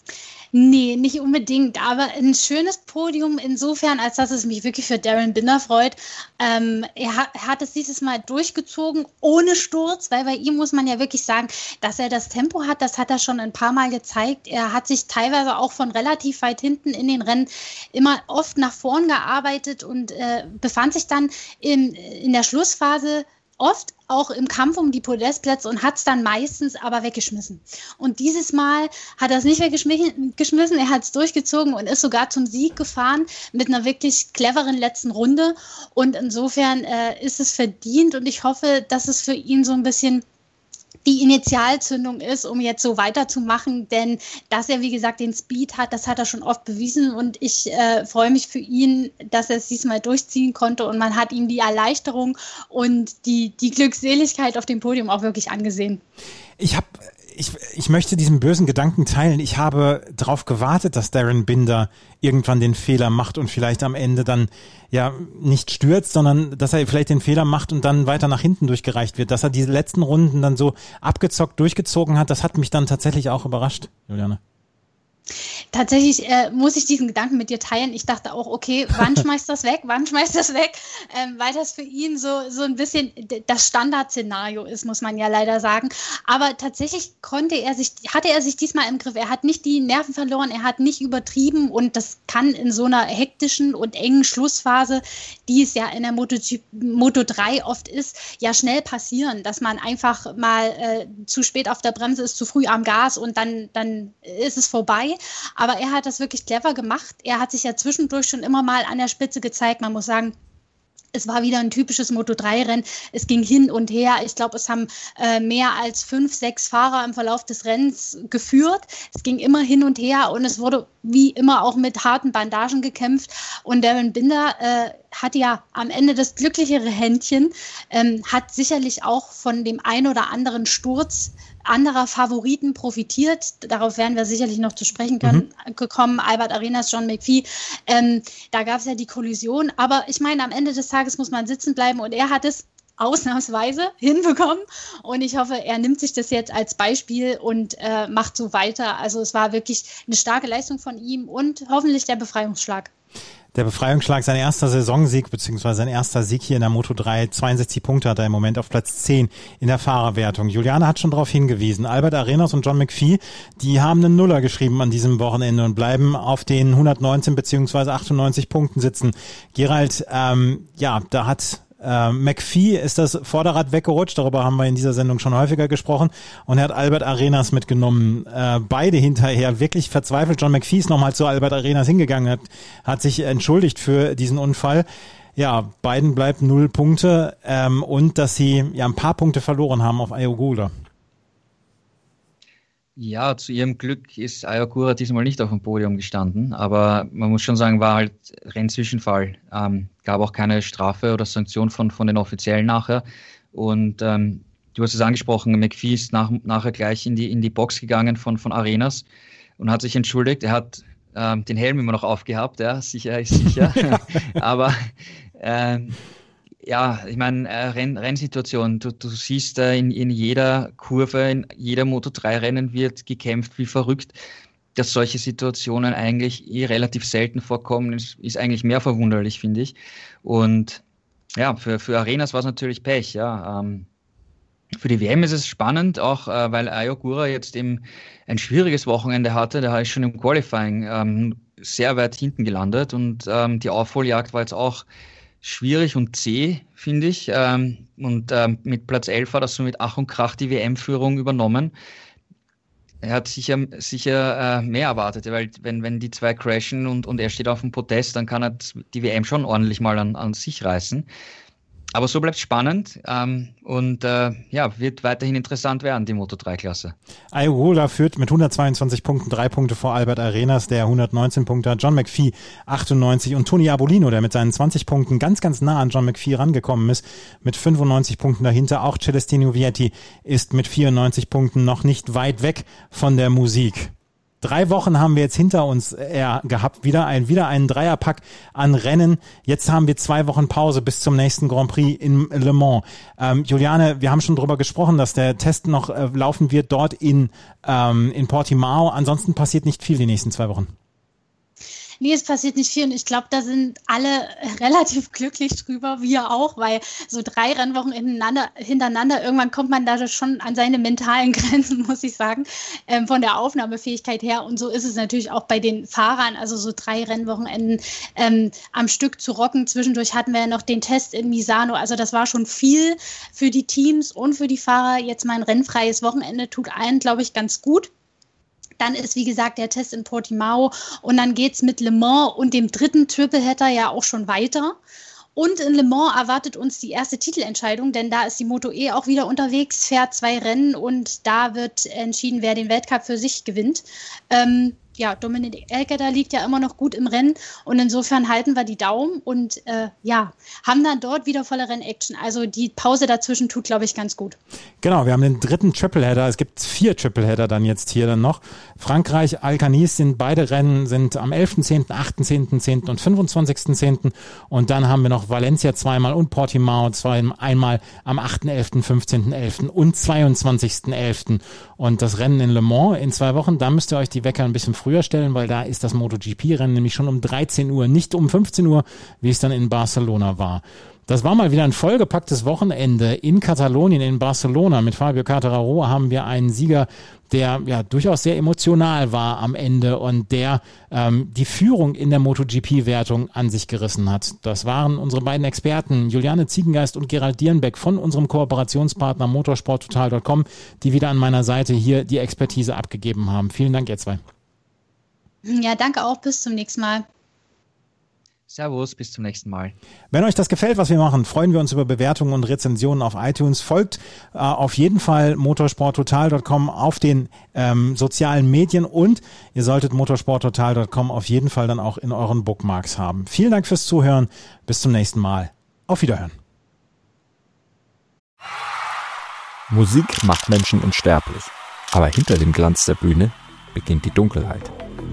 Nee, nicht unbedingt, aber ein schönes Podium insofern, als dass es mich wirklich für Darryn Binder freut. Ähm, er, hat, er hat es dieses Mal durchgezogen, ohne Sturz, weil bei ihm muss man ja wirklich sagen, dass er das Tempo hat, das hat er schon ein paar Mal gezeigt. Er hat sich teilweise auch von relativ weit hinten in den Rennen immer oft nach vorn gearbeitet und äh, befand sich dann in, in der Schlussphase oft auch im Kampf um die Podestplätze und hat es dann meistens aber weggeschmissen. Und dieses Mal hat er es nicht weggeschmissen, er hat es durchgezogen und ist sogar zum Sieg gefahren mit einer wirklich cleveren letzten Runde. Und insofern äh, ist es verdient und ich hoffe, dass es für ihn so ein bisschen die Initialzündung ist, um jetzt so weiterzumachen, denn dass er, wie gesagt, den Speed hat, das hat er schon oft bewiesen und ich äh, freue mich für ihn, dass er es diesmal durchziehen konnte und man hat ihm die Erleichterung und die, die Glückseligkeit auf dem Podium auch wirklich angesehen. Ich habe Ich, ich möchte diesen bösen Gedanken teilen. Ich habe darauf gewartet, dass Darryn Binder irgendwann den Fehler macht und vielleicht am Ende dann ja nicht stürzt, sondern dass er vielleicht den Fehler macht und dann weiter nach hinten durchgereicht wird. Dass er diese letzten Runden dann so abgezockt durchgezogen hat, das hat mich dann tatsächlich auch überrascht, Juliane. Tatsächlich äh, muss ich diesen Gedanken mit dir teilen. Ich dachte auch, okay, wann schmeißt das weg? Wann schmeißt das weg? Ähm, weil das für ihn so, so ein bisschen das Standardszenario ist, muss man ja leider sagen. Aber tatsächlich konnte er sich, hatte er sich diesmal im Griff. Er hat nicht die Nerven verloren, er hat nicht übertrieben und das kann in so einer hektischen und engen Schlussphase, die es ja in der Moto, Moto drei oft ist, ja schnell passieren, dass man einfach mal äh, zu spät auf der Bremse ist, zu früh am Gas und dann, dann ist es vorbei. Aber er hat das wirklich clever gemacht. Er hat sich ja zwischendurch schon immer mal an der Spitze gezeigt. Man muss sagen, es war wieder ein typisches Moto drei Rennen. Es ging hin und her. Ich glaube, es haben äh, mehr als fünf, sechs Fahrer im Verlauf des Rennens geführt. Es ging immer hin und her und es wurde wie immer auch mit harten Bandagen gekämpft. Und Darryn Binder äh, hat ja am Ende das glücklichere Händchen, ähm, hat sicherlich auch von dem ein oder anderen Sturz anderer Favoriten profitiert. Darauf werden wir sicherlich noch zu sprechen können, mhm. gekommen. Albert Arenas, John McPhee. Ähm, da gab es ja die Kollision. Aber ich meine, am Ende des Tages muss man sitzen bleiben und er hat es ausnahmsweise hinbekommen. Und ich hoffe, er nimmt sich das jetzt als Beispiel und äh, macht so weiter. Also es war wirklich eine starke Leistung von ihm und hoffentlich der Befreiungsschlag. Der Befreiungsschlag, sein erster Saisonsieg, beziehungsweise sein erster Sieg hier in der Moto drei. zweiundsechzig Punkte hat er im Moment auf Platz zehn in der Fahrerwertung. Juliane hat schon darauf hingewiesen. Albert Arenas und John McPhee, die haben einen Nuller geschrieben an diesem Wochenende und bleiben auf den hundertneunzehn beziehungsweise achtundneunzig Punkten sitzen. Gerald, ähm, ja, da hat Äh, McPhee ist das Vorderrad weggerutscht, darüber haben wir in dieser Sendung schon häufiger gesprochen und er hat Albert Arenas mitgenommen. Äh, beide hinterher wirklich verzweifelt. John McPhee ist nochmal zu Albert Arenas hingegangen, hat, hat sich entschuldigt für diesen Unfall. Ja, beiden bleibt null Punkte ähm, und dass sie ja ein paar Punkte verloren haben auf Ayogula. Ja, zu ihrem Glück ist Ayogura diesmal nicht auf dem Podium gestanden, aber man muss schon sagen, war halt Rennzwischenfall. Ähm, gab auch keine Strafe oder Sanktion von, von den Offiziellen nachher. Und ähm, du hast es angesprochen, McPhee ist nach, nachher gleich in die, in die Box gegangen von, von Arenas und hat sich entschuldigt. Er hat ähm, den Helm immer noch aufgehabt, ja, sicher ist sicher. aber ähm, ja, ich meine, äh, Renn, Rennsituation, du, du siehst äh, in, in jeder Kurve, in jeder Moto drei Rennen wird gekämpft wie verrückt. Dass solche Situationen eigentlich eh relativ selten vorkommen, ist, ist eigentlich mehr verwunderlich, finde ich. Und ja, für, für Arenas war es natürlich Pech, ja. Ähm, für die W M ist es spannend, auch äh, weil Ayogura jetzt eben ein schwieriges Wochenende hatte. Der ist schon im Qualifying ähm, sehr weit hinten gelandet und ähm, die Aufholjagd war jetzt auch schwierig und zäh, finde ich. Ähm, und ähm, mit Platz elf hat er so mit Ach und Krach die W M-Führung übernommen. Er hat sicher, sicher äh, mehr erwartet, weil wenn, wenn die zwei crashen und, und er steht auf dem Podest, dann kann er die W M schon ordentlich mal an, an sich reißen. Aber so bleibt es spannend ähm, und äh, ja, wird weiterhin interessant werden, die Moto drei Klasse. Ayogula führt mit hundertzweiundzwanzig Punkten, drei Punkte vor Albert Arenas, der hundertneunzehn Punkte hat, John McPhee achtundneunzig und Tony Arbolino, der mit seinen zwanzig Punkten ganz, ganz nah an John McPhee rangekommen ist, mit fünfundneunzig Punkten dahinter. Auch Celestino Vietti ist mit vierundneunzig Punkten noch nicht weit weg von der Musik. Drei Wochen haben wir jetzt hinter uns äh, gehabt, wieder ein wieder einen Dreierpack an Rennen. Jetzt haben wir zwei Wochen Pause bis zum nächsten Grand Prix in Le Mans. Ähm, Juliane, wir haben schon drüber gesprochen, dass der Test noch äh, laufen wird dort in, ähm, in Portimao. Ansonsten passiert nicht viel die nächsten zwei Wochen. Nee, es passiert nicht viel und ich glaube, da sind alle relativ glücklich drüber, wir auch, weil so drei Rennwochen hintereinander, hintereinander irgendwann kommt man da schon an seine mentalen Grenzen, muss ich sagen, ähm, von der Aufnahmefähigkeit her. Und so ist es natürlich auch bei den Fahrern, also so drei Rennwochenenden ähm, am Stück zu rocken. Zwischendurch hatten wir ja noch den Test in Misano, also das war schon viel für die Teams und für die Fahrer. Jetzt mal ein rennfreies Wochenende tut allen, glaube ich, ganz gut. Dann ist, wie gesagt, der Test in Portimao und dann geht's mit Le Mans und dem dritten Tripleheader ja auch schon weiter. Und in Le Mans erwartet uns die erste Titelentscheidung, denn da ist die Moto E auch wieder unterwegs, fährt zwei Rennen und da wird entschieden, wer den Weltcup für sich gewinnt. Ähm, ja, Dominik Eckeder liegt ja immer noch gut im Rennen und insofern halten wir die Daumen und äh, ja, haben dann dort wieder volle Rennaction. Also die Pause dazwischen tut, glaube ich, ganz gut. Genau, wir haben den dritten Tripleheader. Es gibt vier Tripleheader dann jetzt hier dann noch. Frankreich, Alcanis sind beide Rennen, sind am elften zehnten, achten zehnten, zehnten und fünfundzwanzigsten zehnten Und dann haben wir noch Valencia zweimal und Portimao zwei, einmal am achten elften, fünfzehnten elften und zweiundzwanzigsten elften Und das Rennen in Le Mans in zwei Wochen, da müsst ihr euch die Wecker ein bisschen früher stellen, weil da ist das MotoGP-Rennen nämlich schon um dreizehn Uhr, nicht um fünfzehn Uhr, wie es dann in Barcelona war. Das war mal wieder ein vollgepacktes Wochenende in Katalonien, in Barcelona. Mit Fabio Quartararo haben wir einen Sieger, der ja durchaus sehr emotional war am Ende und der ähm, die Führung in der MotoGP-Wertung an sich gerissen hat. Das waren unsere beiden Experten, Juliane Ziegengeist und Gerald Dierenbeck von unserem Kooperationspartner motorsport total punkt com, die wieder an meiner Seite hier die Expertise abgegeben haben. Vielen Dank, ihr zwei. Ja, danke auch. Bis zum nächsten Mal. Servus, bis zum nächsten Mal. Wenn euch das gefällt, was wir machen, freuen wir uns über Bewertungen und Rezensionen auf iTunes. Folgt äh, auf jeden Fall motorsport total punkt com auf den ähm, sozialen Medien und ihr solltet motorsport total punkt com auf jeden Fall dann auch in euren Bookmarks haben. Vielen Dank fürs Zuhören. Bis zum nächsten Mal. Auf Wiederhören. Musik macht Menschen unsterblich. Aber hinter dem Glanz der Bühne beginnt die Dunkelheit.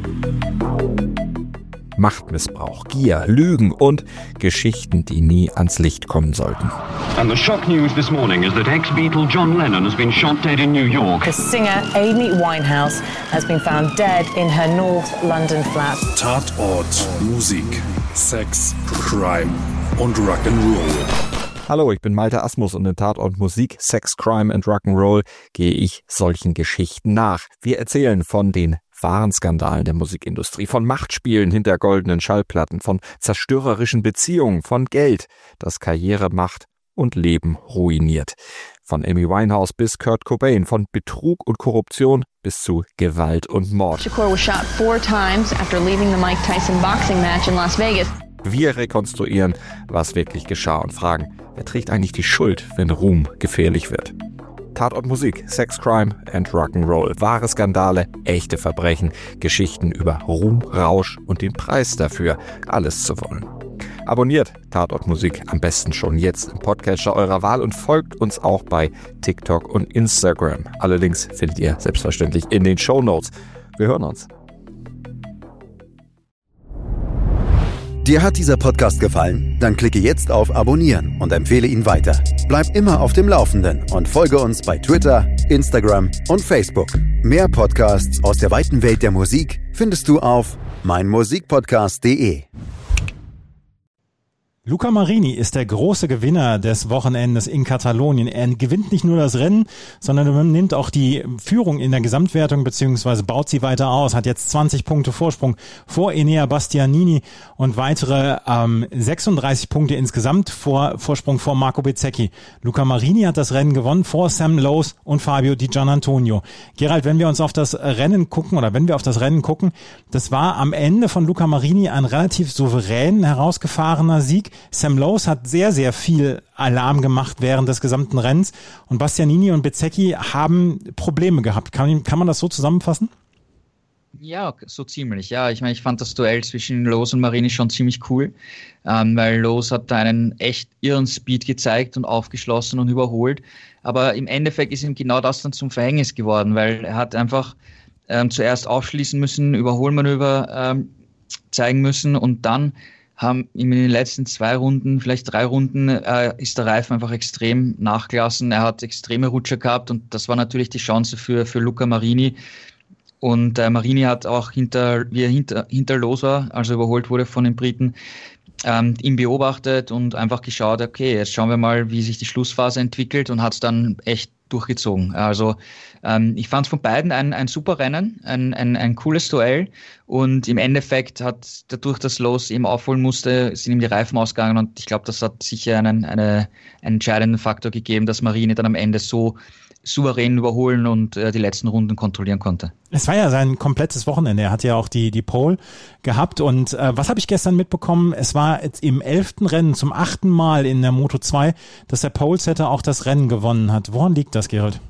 Machtmissbrauch, Gier, Lügen und Geschichten, die nie ans Licht kommen sollten. And the shock news this morning is that ex-Beatle John Lennon has been shot dead in New York. The singer Amy Winehouse has been found dead in her North London flat. Tatort, Musik, Sex, Crime und Rock'n'Roll. Hallo, ich bin Malte Asmus und in Tatort Musik, Sex, Crime and Rock'n'Roll gehe ich solchen Geschichten nach. Wir erzählen von den wahren Skandalen der Musikindustrie, von Machtspielen hinter goldenen Schallplatten, von zerstörerischen Beziehungen, von Geld, das Karriere macht und Leben ruiniert. Von Amy Winehouse bis Kurt Cobain, von Betrug und Korruption bis zu Gewalt und Mord. Shakur was shot four times after leaving the Mike Tyson boxing match in Las Vegas. Wir rekonstruieren, was wirklich geschah und fragen, wer trägt eigentlich die Schuld, wenn Ruhm gefährlich wird? Tatort Musik, Sex, Crime and Rock'n'Roll. Wahre Skandale, echte Verbrechen, Geschichten über Ruhm, Rausch und den Preis dafür, alles zu wollen. Abonniert Tatort Musik am besten schon jetzt im Podcatcher eurer Wahl und folgt uns auch bei TikTok und Instagram. Alle Links findet ihr selbstverständlich in den Shownotes. Wir hören uns. Dir hat dieser Podcast gefallen? Dann klicke jetzt auf Abonnieren und empfehle ihn weiter. Bleib immer auf dem Laufenden und folge uns bei Twitter, Instagram und Facebook. Mehr Podcasts aus der weiten Welt der Musik findest du auf meinmusikpodcast punkt de. Luca Marini ist der große Gewinner des Wochenendes in Katalonien. Er gewinnt nicht nur das Rennen, sondern er nimmt auch die Führung in der Gesamtwertung bzw. baut sie weiter aus, hat jetzt zwanzig Punkte Vorsprung vor Enea Bastianini und weitere ähm, sechsunddreißig Punkte insgesamt vor Vorsprung vor Marco Bezzecchi. Luca Marini hat das Rennen gewonnen vor Sam Lowes und Fabio Di Giannantonio. Gerald, wenn wir uns auf das Rennen gucken oder wenn wir auf das Rennen gucken, das war am Ende von Luca Marini ein relativ souverän herausgefahrener Sieg. Sam Lowes hat sehr, sehr viel Alarm gemacht während des gesamten Rennens und Bastianini und Bezzecchi haben Probleme gehabt. Kann, kann man das so zusammenfassen? Ja, so ziemlich. Ja, ich meine, ich fand das Duell zwischen Lowes und Marini schon ziemlich cool, ähm, weil Lowes hat da einen echt irren Speed gezeigt und aufgeschlossen und überholt. Aber im Endeffekt ist ihm genau das dann zum Verhängnis geworden, weil er hat einfach ähm, zuerst aufschließen müssen, Überholmanöver ähm, zeigen müssen und dann haben ihm in den letzten zwei Runden, vielleicht drei Runden, äh, ist der Reifen einfach extrem nachgelassen. Er hat extreme Rutscher gehabt und das war natürlich die Chance für, für Luca Marini. Und äh, Marini hat auch hinter, wie er hinter, hinter los war, also überholt wurde von den Briten, ähm, ihn beobachtet und einfach geschaut, okay, jetzt schauen wir mal, wie sich die Schlussphase entwickelt und hat es dann echt durchgezogen. Also ähm, ich fand es von beiden ein, ein super Rennen, ein, ein, ein cooles Duell und im Endeffekt hat dadurch, dass Lowe's eben aufholen musste, sind ihm die Reifen ausgegangen und ich glaube, das hat sicher einen, eine, einen entscheidenden Faktor gegeben, dass Marini dann am Ende so souverän überholen und äh, die letzten Runden kontrollieren konnte. Es war ja sein komplettes Wochenende. Er hat ja auch die, die Pole gehabt. Und äh, was habe ich gestern mitbekommen? Es war jetzt im elften Rennen zum achten Mal in der Moto zwei, dass der Polesetter auch das Rennen gewonnen hat. Woran liegt das, Gerald?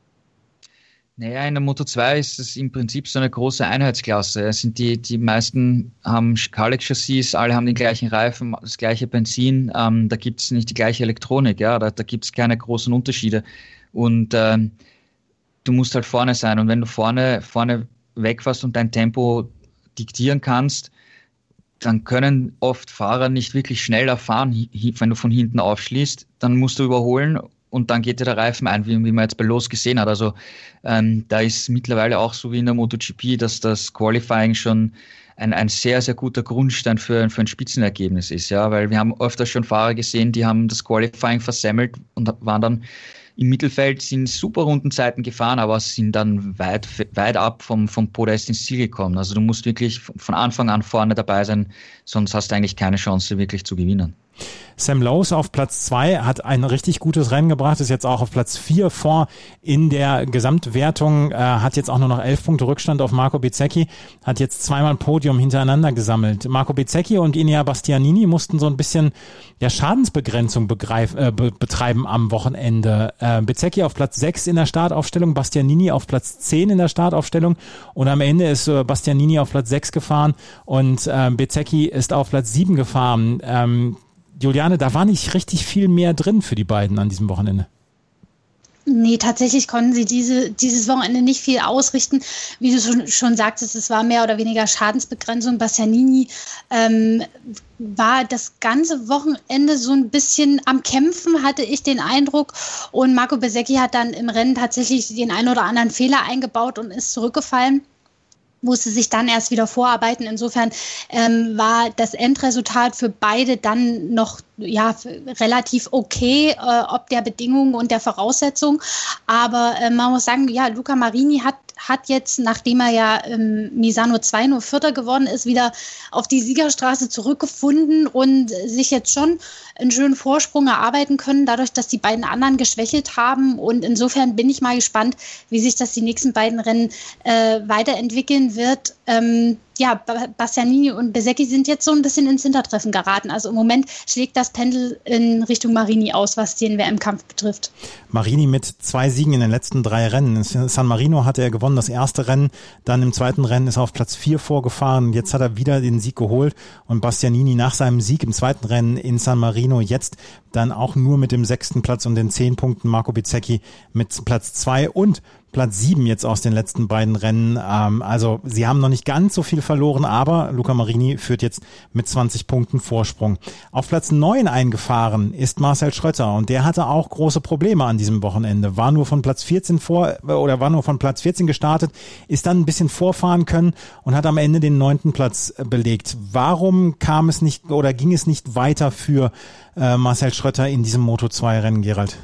Naja, in der Moto zwei ist es im Prinzip so eine große Einheitsklasse. Es sind die, die meisten haben Kalex-Chassis, alle haben den gleichen Reifen, das gleiche Benzin. Ähm, da gibt es nicht die gleiche Elektronik. Ja, da, da gibt es keine großen Unterschiede. Und ähm, du musst halt vorne sein. Und wenn du vorne, vorne wegfährst und dein Tempo diktieren kannst, dann können oft Fahrer nicht wirklich schneller fahren, wenn du von hinten aufschließt. Dann musst du überholen und dann geht dir der Reifen ein, wie, wie man jetzt bei Lowe's gesehen hat. Also ähm, da ist mittlerweile auch so wie in der MotoGP, dass das Qualifying schon ein, ein sehr, sehr guter Grundstein für, für ein Spitzenergebnis ist. Ja? Weil wir haben öfter schon Fahrer gesehen, die haben das Qualifying versemmelt und waren dann im Mittelfeld, sind super Rundenzeiten gefahren, aber sind dann weit, weit ab vom, vom Podest ins Ziel gekommen. Also du musst wirklich von Anfang an vorne dabei sein, sonst hast du eigentlich keine Chance, wirklich zu gewinnen. Sam Lowe's auf Platz zwei hat ein richtig gutes Rennen gebracht, ist jetzt auch auf Platz vier vor in der Gesamtwertung, äh, hat jetzt auch nur noch elf Punkte Rückstand auf Marco Bezzecchi, hat jetzt zweimal ein Podium hintereinander gesammelt. Marco Bezzecchi und Enea Bastianini mussten so ein bisschen ja, Schadensbegrenzung begreif, äh, be- betreiben am Wochenende. Äh, Bezzecchi auf Platz sechs in der Startaufstellung, Bastianini auf Platz zehn in der Startaufstellung und am Ende ist äh, Bastianini auf Platz sechs gefahren und äh, Bezzecchi ist auf Platz sieben gefahren. Ähm, Juliane, da war nicht richtig viel mehr drin für die beiden an diesem Wochenende. Nee, tatsächlich konnten sie diese, dieses Wochenende nicht viel ausrichten. Wie du schon, schon sagtest, es war mehr oder weniger Schadensbegrenzung. Bastianini ähm, war das ganze Wochenende so ein bisschen am Kämpfen, hatte ich den Eindruck. Und Marco Bezzecchi hat dann im Rennen tatsächlich den einen oder anderen Fehler eingebaut und ist zurückgefallen. Musste sich dann erst wieder vorarbeiten. Insofern ähm, war das Endresultat für beide dann noch ja, relativ okay, äh, ob der Bedingungen und der Voraussetzungen. Aber äh, man muss sagen, ja, Luca Marini hat, hat jetzt, nachdem er ja ähm, Misano zwei nur Vierter geworden ist, wieder auf die Siegerstraße zurückgefunden und sich jetzt schon einen schönen Vorsprung erarbeiten können, dadurch, dass die beiden anderen geschwächelt haben. Und insofern bin ich mal gespannt, wie sich das die nächsten beiden Rennen äh, weiterentwickeln wird. Ähm, ja, Bastianini und Bezzecchi sind jetzt so ein bisschen ins Hintertreffen geraten. Also im Moment schlägt das Pendel in Richtung Marini aus, was den W M-Kampf betrifft. Marini mit zwei Siegen in den letzten drei Rennen. In San Marino hatte er gewonnen, das erste Rennen. Dann im zweiten Rennen ist er auf Platz vier vorgefahren. Jetzt hat er wieder den Sieg geholt. Und Bastianini nach seinem Sieg im zweiten Rennen in San Marino jetzt dann auch nur mit dem sechsten Platz und den zehn Punkten. Marco Bezzecchi mit Platz zwei und Platz sieben jetzt aus den letzten beiden Rennen. Ähm, also sie haben noch nicht ganz so viel verloren, aber Luca Marini führt jetzt mit zwanzig Punkten Vorsprung. Auf Platz neun eingefahren ist Marcel Schrötter und der hatte auch große Probleme an diesem Wochenende. War nur von Platz vierzehn vor oder war nur von Platz vierzehn gestartet, ist dann ein bisschen vorfahren können und hat am Ende den neunten Platz belegt. Warum kam es nicht oder ging es nicht weiter für äh, Marcel Schrötter in diesem Moto zwei Rennen, Gerald?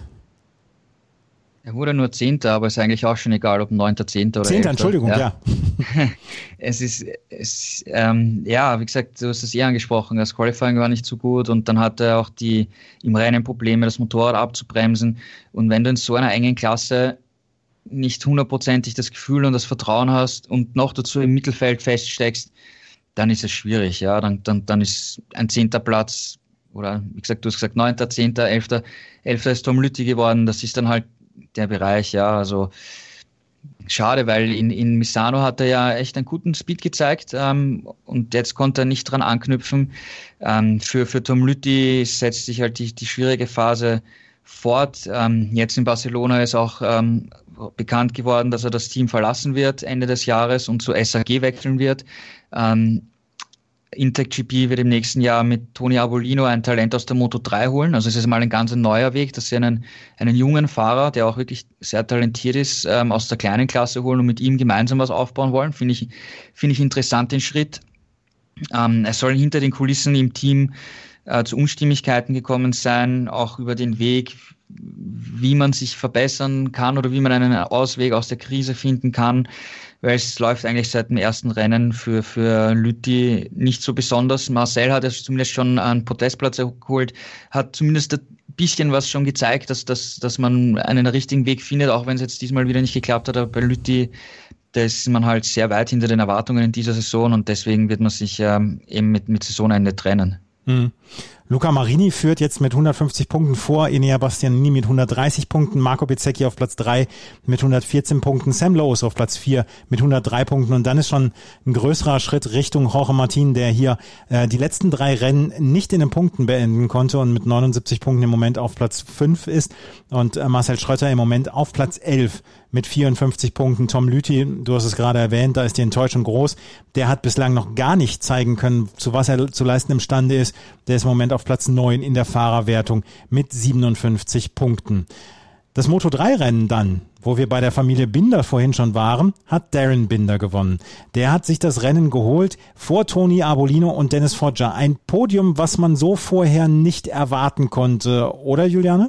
Er wurde nur Zehnter, aber ist eigentlich auch schon egal, ob Neunter, Zehnter oder Zehnter, Entschuldigung, ja. ja. es ist, es, ähm, ja, wie gesagt, du hast es eh angesprochen, das Qualifying war nicht so gut und dann hatte er auch die im Rennen Probleme, das Motorrad abzubremsen. Und wenn du in so einer engen Klasse nicht hundertprozentig das Gefühl und das Vertrauen hast und noch dazu im Mittelfeld feststeckst, dann ist es schwierig, ja. Dann, dann, dann ist ein zehnter Platz oder wie gesagt, du hast gesagt Neunter, Zehnter, Elfter, Elfter ist Tom Lüthi geworden, das ist dann halt der Bereich, ja, also schade, weil in, in Misano hat er ja echt einen guten Speed gezeigt ähm, und jetzt konnte er nicht dran anknüpfen. Ähm, für, für Tom Lüthi setzt sich halt die, die schwierige Phase fort. Ähm, jetzt in Barcelona ist auch ähm, bekannt geworden, dass er das Team verlassen wird Ende des Jahres und zu S A G wechseln wird. Ähm, Intec G P wird im nächsten Jahr mit Tony Arbolino ein Talent aus der Moto drei holen. Also es ist mal ein ganz neuer Weg, dass sie einen, einen jungen Fahrer, der auch wirklich sehr talentiert ist, ähm, aus der kleinen Klasse holen und mit ihm gemeinsam was aufbauen wollen. Finde ich, finde ich interessant, den Schritt. Ähm, es sollen hinter den Kulissen im Team äh, zu Unstimmigkeiten gekommen sein, auch über den Weg, wie man sich verbessern kann oder wie man einen Ausweg aus der Krise finden kann, weil es läuft eigentlich seit dem ersten Rennen für, für Lüthi nicht so besonders. Marcel hat es zumindest schon einen Podestplatz geholt, hat zumindest ein bisschen was schon gezeigt, dass, dass, dass man einen richtigen Weg findet, auch wenn es jetzt diesmal wieder nicht geklappt hat, aber bei Lüthi, da ist man halt sehr weit hinter den Erwartungen in dieser Saison und deswegen wird man sich ähm, eben mit, mit Saisonende trennen. Mhm. Luca Marini führt jetzt mit hundertfünfzig Punkten vor, Enea Bastianini mit hundertdreißig Punkten, Marco Bezzecchi auf Platz drei mit hundertvierzehn Punkten, Sam Lowes auf Platz vier mit hundertdrei Punkten und dann ist schon ein größerer Schritt Richtung Jorge Martin, der hier äh, die letzten drei Rennen nicht in den Punkten beenden konnte und mit neunundsiebzig Punkten im Moment auf Platz fünf ist und äh, Marcel Schrötter im Moment auf Platz elf mit vierundfünfzig Punkten. Tom Lüthi, du hast es gerade erwähnt, da ist die Enttäuschung groß. Der hat bislang noch gar nicht zeigen können, zu was er zu leisten imstande ist. Der ist im Moment auf Platz neun in der Fahrerwertung mit siebenundfünfzig Punkten. Das Moto drei Rennen dann, wo wir bei der Familie Binder vorhin schon waren, hat Darren Binder gewonnen. Der hat sich das Rennen geholt vor Tony Arbolino und Dennis Foggia. Ein Podium, was man so vorher nicht erwarten konnte, oder Juliane?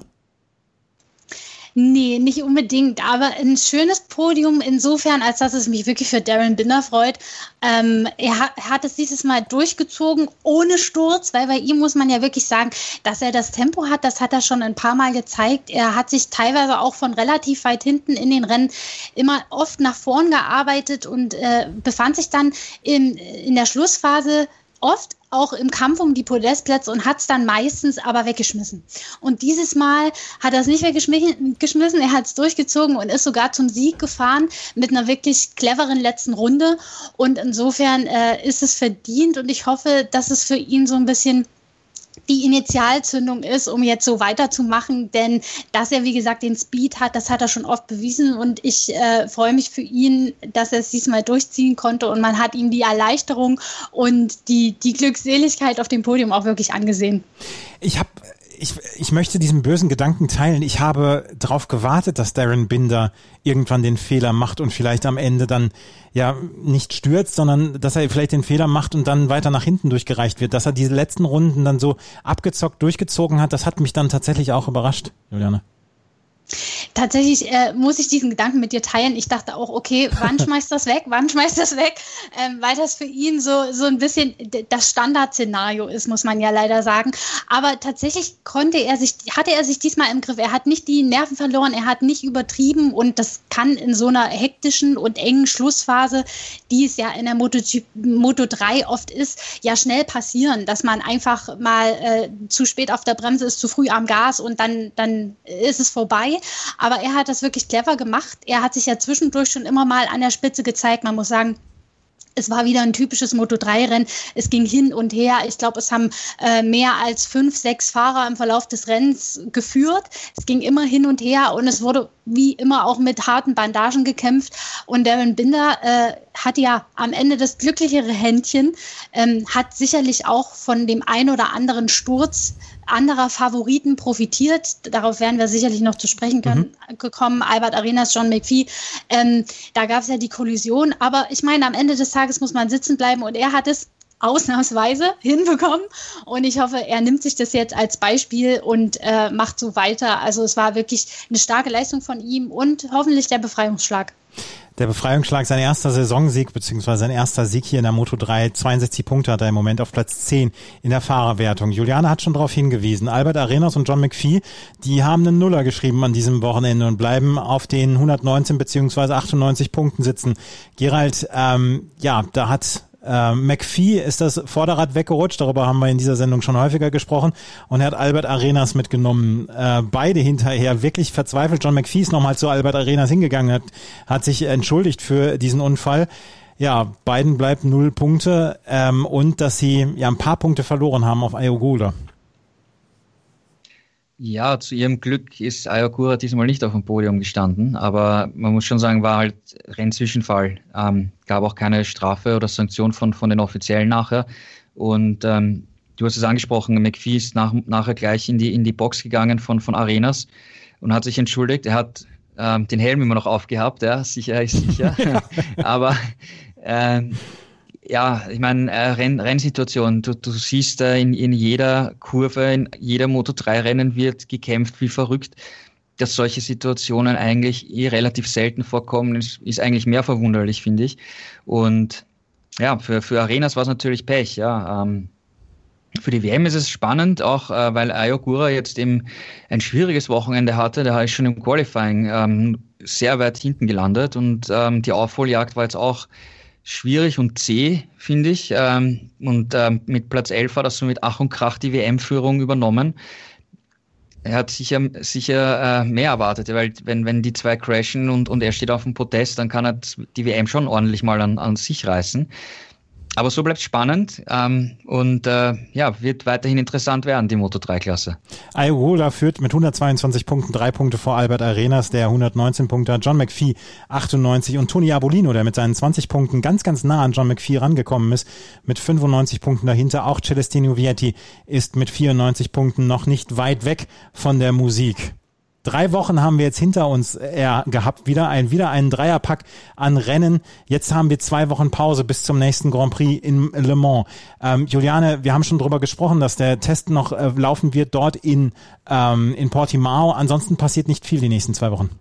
Nee, nicht unbedingt, aber ein schönes Podium insofern, als dass es mich wirklich für Darren Binder freut. Ähm, er hat, er hat es dieses Mal durchgezogen, ohne Sturz, weil bei ihm muss man ja wirklich sagen, dass er das Tempo hat, das hat er schon ein paar Mal gezeigt. Er hat sich teilweise auch von relativ weit hinten in den Rennen immer oft nach vorn gearbeitet und äh, befand sich dann in, in der Schlussphase oft auch im Kampf um die Podestplätze und hat es dann meistens aber weggeschmissen. Und dieses Mal hat er es nicht weggeschmissen, er hat es durchgezogen und ist sogar zum Sieg gefahren mit einer wirklich cleveren letzten Runde. Und insofern äh, ist es verdient und ich hoffe, dass es für ihn so ein bisschen die Initialzündung ist, um jetzt so weiterzumachen, denn dass er, wie gesagt, den Speed hat, das hat er schon oft bewiesen und ich äh, freue mich für ihn, dass er es diesmal durchziehen konnte und man hat ihm die Erleichterung und die, die Glückseligkeit auf dem Podium auch wirklich angesehen. Ich habe Ich, ich möchte diesen bösen Gedanken teilen. Ich habe darauf gewartet, dass Darren Binder irgendwann den Fehler macht und vielleicht am Ende dann ja nicht stürzt, sondern dass er vielleicht den Fehler macht und dann weiter nach hinten durchgereicht wird. Dass er diese letzten Runden dann so abgezockt durchgezogen hat, das hat mich dann tatsächlich auch überrascht, Juliane. Tatsächlich äh, muss ich diesen Gedanken mit dir teilen. Ich dachte auch, okay, wann schmeißt das weg? Wann schmeißt das weg? Ähm, weil das für ihn so, so ein bisschen das Standardszenario ist, muss man ja leider sagen. Aber tatsächlich konnte er sich, hatte er sich diesmal im Griff. Er hat nicht die Nerven verloren, er hat nicht übertrieben und das kann in so einer hektischen und engen Schlussphase, die es ja in der Moto, Moto drei oft ist, ja schnell passieren, dass man einfach mal äh, zu spät auf der Bremse ist, zu früh am Gas und dann, dann ist es vorbei. Aber er hat das wirklich clever gemacht. Er hat sich ja zwischendurch schon immer mal an der Spitze gezeigt. Man muss sagen, es war wieder ein typisches Moto drei Rennen. Es ging hin und her. Ich glaube, es haben äh, mehr als fünf, sechs Fahrer im Verlauf des Rennens geführt. Es ging immer hin und her und es wurde wie immer auch mit harten Bandagen gekämpft. Und Darren Binder äh, hat ja am Ende das glücklichere Händchen, ähm, hat sicherlich auch von dem ein oder anderen Sturz anderer Favoriten profitiert. Darauf werden wir sicherlich noch zu sprechen können, mhm. gekommen. Albert Arenas, John McPhee. Ähm, da gab es ja die Kollision. Aber ich meine, am Ende des Tages muss man sitzen bleiben und er hat es ausnahmsweise hinbekommen. Und ich hoffe, er nimmt sich das jetzt als Beispiel und äh, macht so weiter. Also es war wirklich eine starke Leistung von ihm und hoffentlich der Befreiungsschlag. Der Befreiungsschlag, sein erster Saisonsieg, beziehungsweise sein erster Sieg hier in der Moto drei, zweiundsechzig Punkte hat er im Moment auf Platz zehn in der Fahrerwertung. Juliane hat schon darauf hingewiesen, Albert Arenas und John McPhee, die haben einen Nuller geschrieben an diesem Wochenende und bleiben auf den hundertneunzehn beziehungsweise achtundneunzig Punkten sitzen. Gerald, ähm, ja, da hat Äh, McPhee ist das Vorderrad weggerutscht, darüber haben wir in dieser Sendung schon häufiger gesprochen und er hat Albert Arenas mitgenommen. Äh, beide hinterher wirklich verzweifelt. John McPhee ist nochmal zu Albert Arenas hingegangen, hat, hat sich entschuldigt für diesen Unfall. Ja, beiden bleibt null Punkte ähm, und dass sie ja ein paar Punkte verloren haben auf Ayogula. Ja, zu ihrem Glück ist Ayogura diesmal nicht auf dem Podium gestanden, aber man muss schon sagen, war halt Rennzwischenfall. Ähm, gab auch keine Strafe oder Sanktion von, von den Offiziellen nachher. Und ähm, du hast es angesprochen, McPhee ist nach, nachher gleich in die, in die Box gegangen von, von Arenas und hat sich entschuldigt. Er hat ähm, den Helm immer noch aufgehabt, ja, sicher ist sicher. aber ähm, ja, ich meine, äh, Renn, Rennsituation, du, du siehst äh, in, in jeder Kurve, in jeder Moto drei Rennen wird gekämpft wie verrückt. Dass solche Situationen eigentlich eh relativ selten vorkommen, ist, ist eigentlich mehr verwunderlich, finde ich. Und ja, für, für Arenas war es natürlich Pech, ja. Ähm, für die W M ist es spannend, auch äh, weil Ayogura jetzt eben ein schwieriges Wochenende hatte. Der ist schon im Qualifying ähm, sehr weit hinten gelandet und ähm, die Aufholjagd war jetzt auch schwierig und zäh, finde ich. Ähm, und ähm, mit Platz elf hat er so mit Ach und Krach die W M-Führung übernommen. Er hat sicher, sicher äh, mehr erwartet, weil wenn, wenn die zwei crashen und, und er steht auf dem Podest, dann kann er die W M schon ordentlich mal an, an sich reißen. Aber so bleibt es spannend ähm, und äh, ja, wird weiterhin interessant werden, die Moto drei Klasse. Ayogura führt mit hundertzweiundzwanzig Punkten, drei Punkte vor Albert Arenas, der hundertneunzehn Punkte hat, John McPhee achtundneunzig und Tony Arbolino, der mit seinen zwanzig Punkten ganz, ganz nah an John McPhee rangekommen ist, mit fünfundneunzig Punkten dahinter. Auch Celestino Vietti ist mit vierundneunzig Punkten noch nicht weit weg von der Musik. Drei Wochen haben wir jetzt hinter uns äh, gehabt, wieder ein wieder einen Dreierpack an Rennen. Jetzt haben wir zwei Wochen Pause bis zum nächsten Grand Prix in Le Mans. Ähm, Juliane, wir haben schon drüber gesprochen, dass der Test noch äh, laufen wird dort in ähm, in Portimao. Ansonsten passiert nicht viel die nächsten zwei Wochen.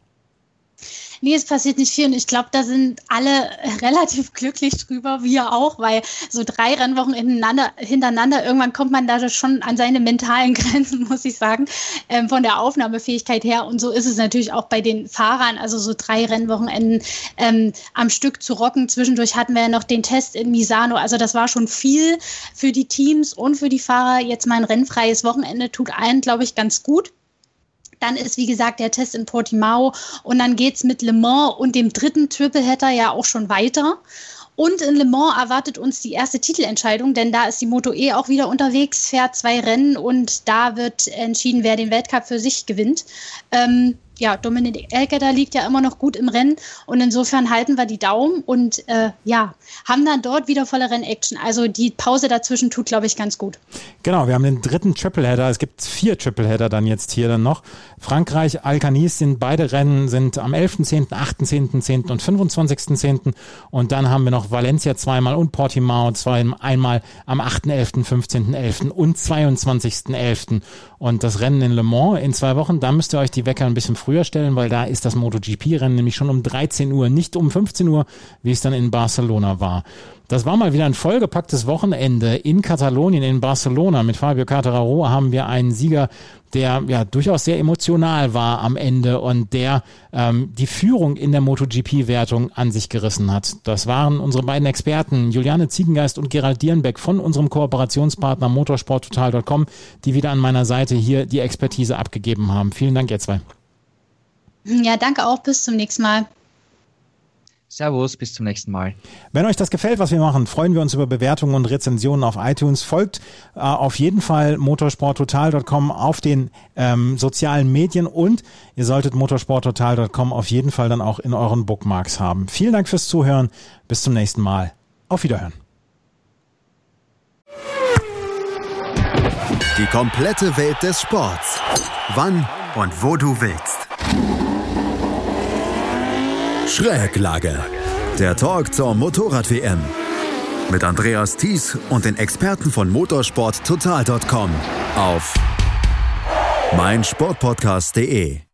Nee, es passiert nicht viel und ich glaube, da sind alle relativ glücklich drüber, wir auch, weil so drei Rennwochen hintereinander, hintereinander irgendwann kommt man da schon an seine mentalen Grenzen, muss ich sagen, ähm, von der Aufnahmefähigkeit her. Und so ist es natürlich auch bei den Fahrern, also so drei Rennwochenenden ähm, am Stück zu rocken. Zwischendurch hatten wir ja noch den Test in Misano, also das war schon viel für die Teams und für die Fahrer. Jetzt mal ein rennfreies Wochenende tut allen, glaube ich, ganz gut. Dann ist, wie gesagt, der Test in Portimao und dann geht's mit Le Mans und dem dritten Tripleheader ja auch schon weiter. Und in Le Mans erwartet uns die erste Titelentscheidung, denn da ist die Moto E auch wieder unterwegs, fährt zwei Rennen und da wird entschieden, wer den Weltcup für sich gewinnt. Ähm, ja, Dominik Elketer liegt ja immer noch gut im Rennen und insofern halten wir die Daumen und äh, ja, haben dann dort wieder volle Rennaction. Also die Pause dazwischen tut, glaube ich, ganz gut. Genau, wir haben den dritten Tripleheader. Es gibt vier Tripleheader dann jetzt hier dann noch. Frankreich, Alcanis sind beide Rennen, sind am elften zehnten, achten zehnten, zehnten und fünfundzwanzigsten zehnten Und dann haben wir noch Valencia zweimal und Portimao zwei, einmal am achten elften, fünfzehnten elften und zweiundzwanzigsten elften Und das Rennen in Le Mans in zwei Wochen, da müsst ihr euch die Wecker ein bisschen früher stellen, weil da ist das MotoGP-Rennen nämlich schon um dreizehn Uhr, nicht um fünfzehn Uhr, wie es dann in Barcelona war. Das war mal wieder ein vollgepacktes Wochenende in Katalonien, in Barcelona. Mit Fabio Quartararo haben wir einen Sieger, der ja durchaus sehr emotional war am Ende und der ähm, die Führung in der MotoGP-Wertung an sich gerissen hat. Das waren unsere beiden Experten, Juliane Ziegengeist und Gerald Dierenbeck von unserem Kooperationspartner motorsporttotal punkt com, die wieder an meiner Seite hier die Expertise abgegeben haben. Vielen Dank, ihr zwei. Ja, danke auch. Bis zum nächsten Mal. Servus, bis zum nächsten Mal. Wenn euch das gefällt, was wir machen, freuen wir uns über Bewertungen und Rezensionen auf iTunes. Folgt äh, auf jeden Fall motorsporttotal punkt com auf den ähm, sozialen Medien und ihr solltet motorsporttotal punkt com auf jeden Fall dann auch in euren Bookmarks haben. Vielen Dank fürs Zuhören. Bis zum nächsten Mal. Auf Wiederhören. Die komplette Welt des Sports. Wann und wo du willst. Schräglage. Der Talk zur Motorrad-W M. Mit Andreas Thies und den Experten von motorsporttotal punkt com auf meinsportpodcast punkt de.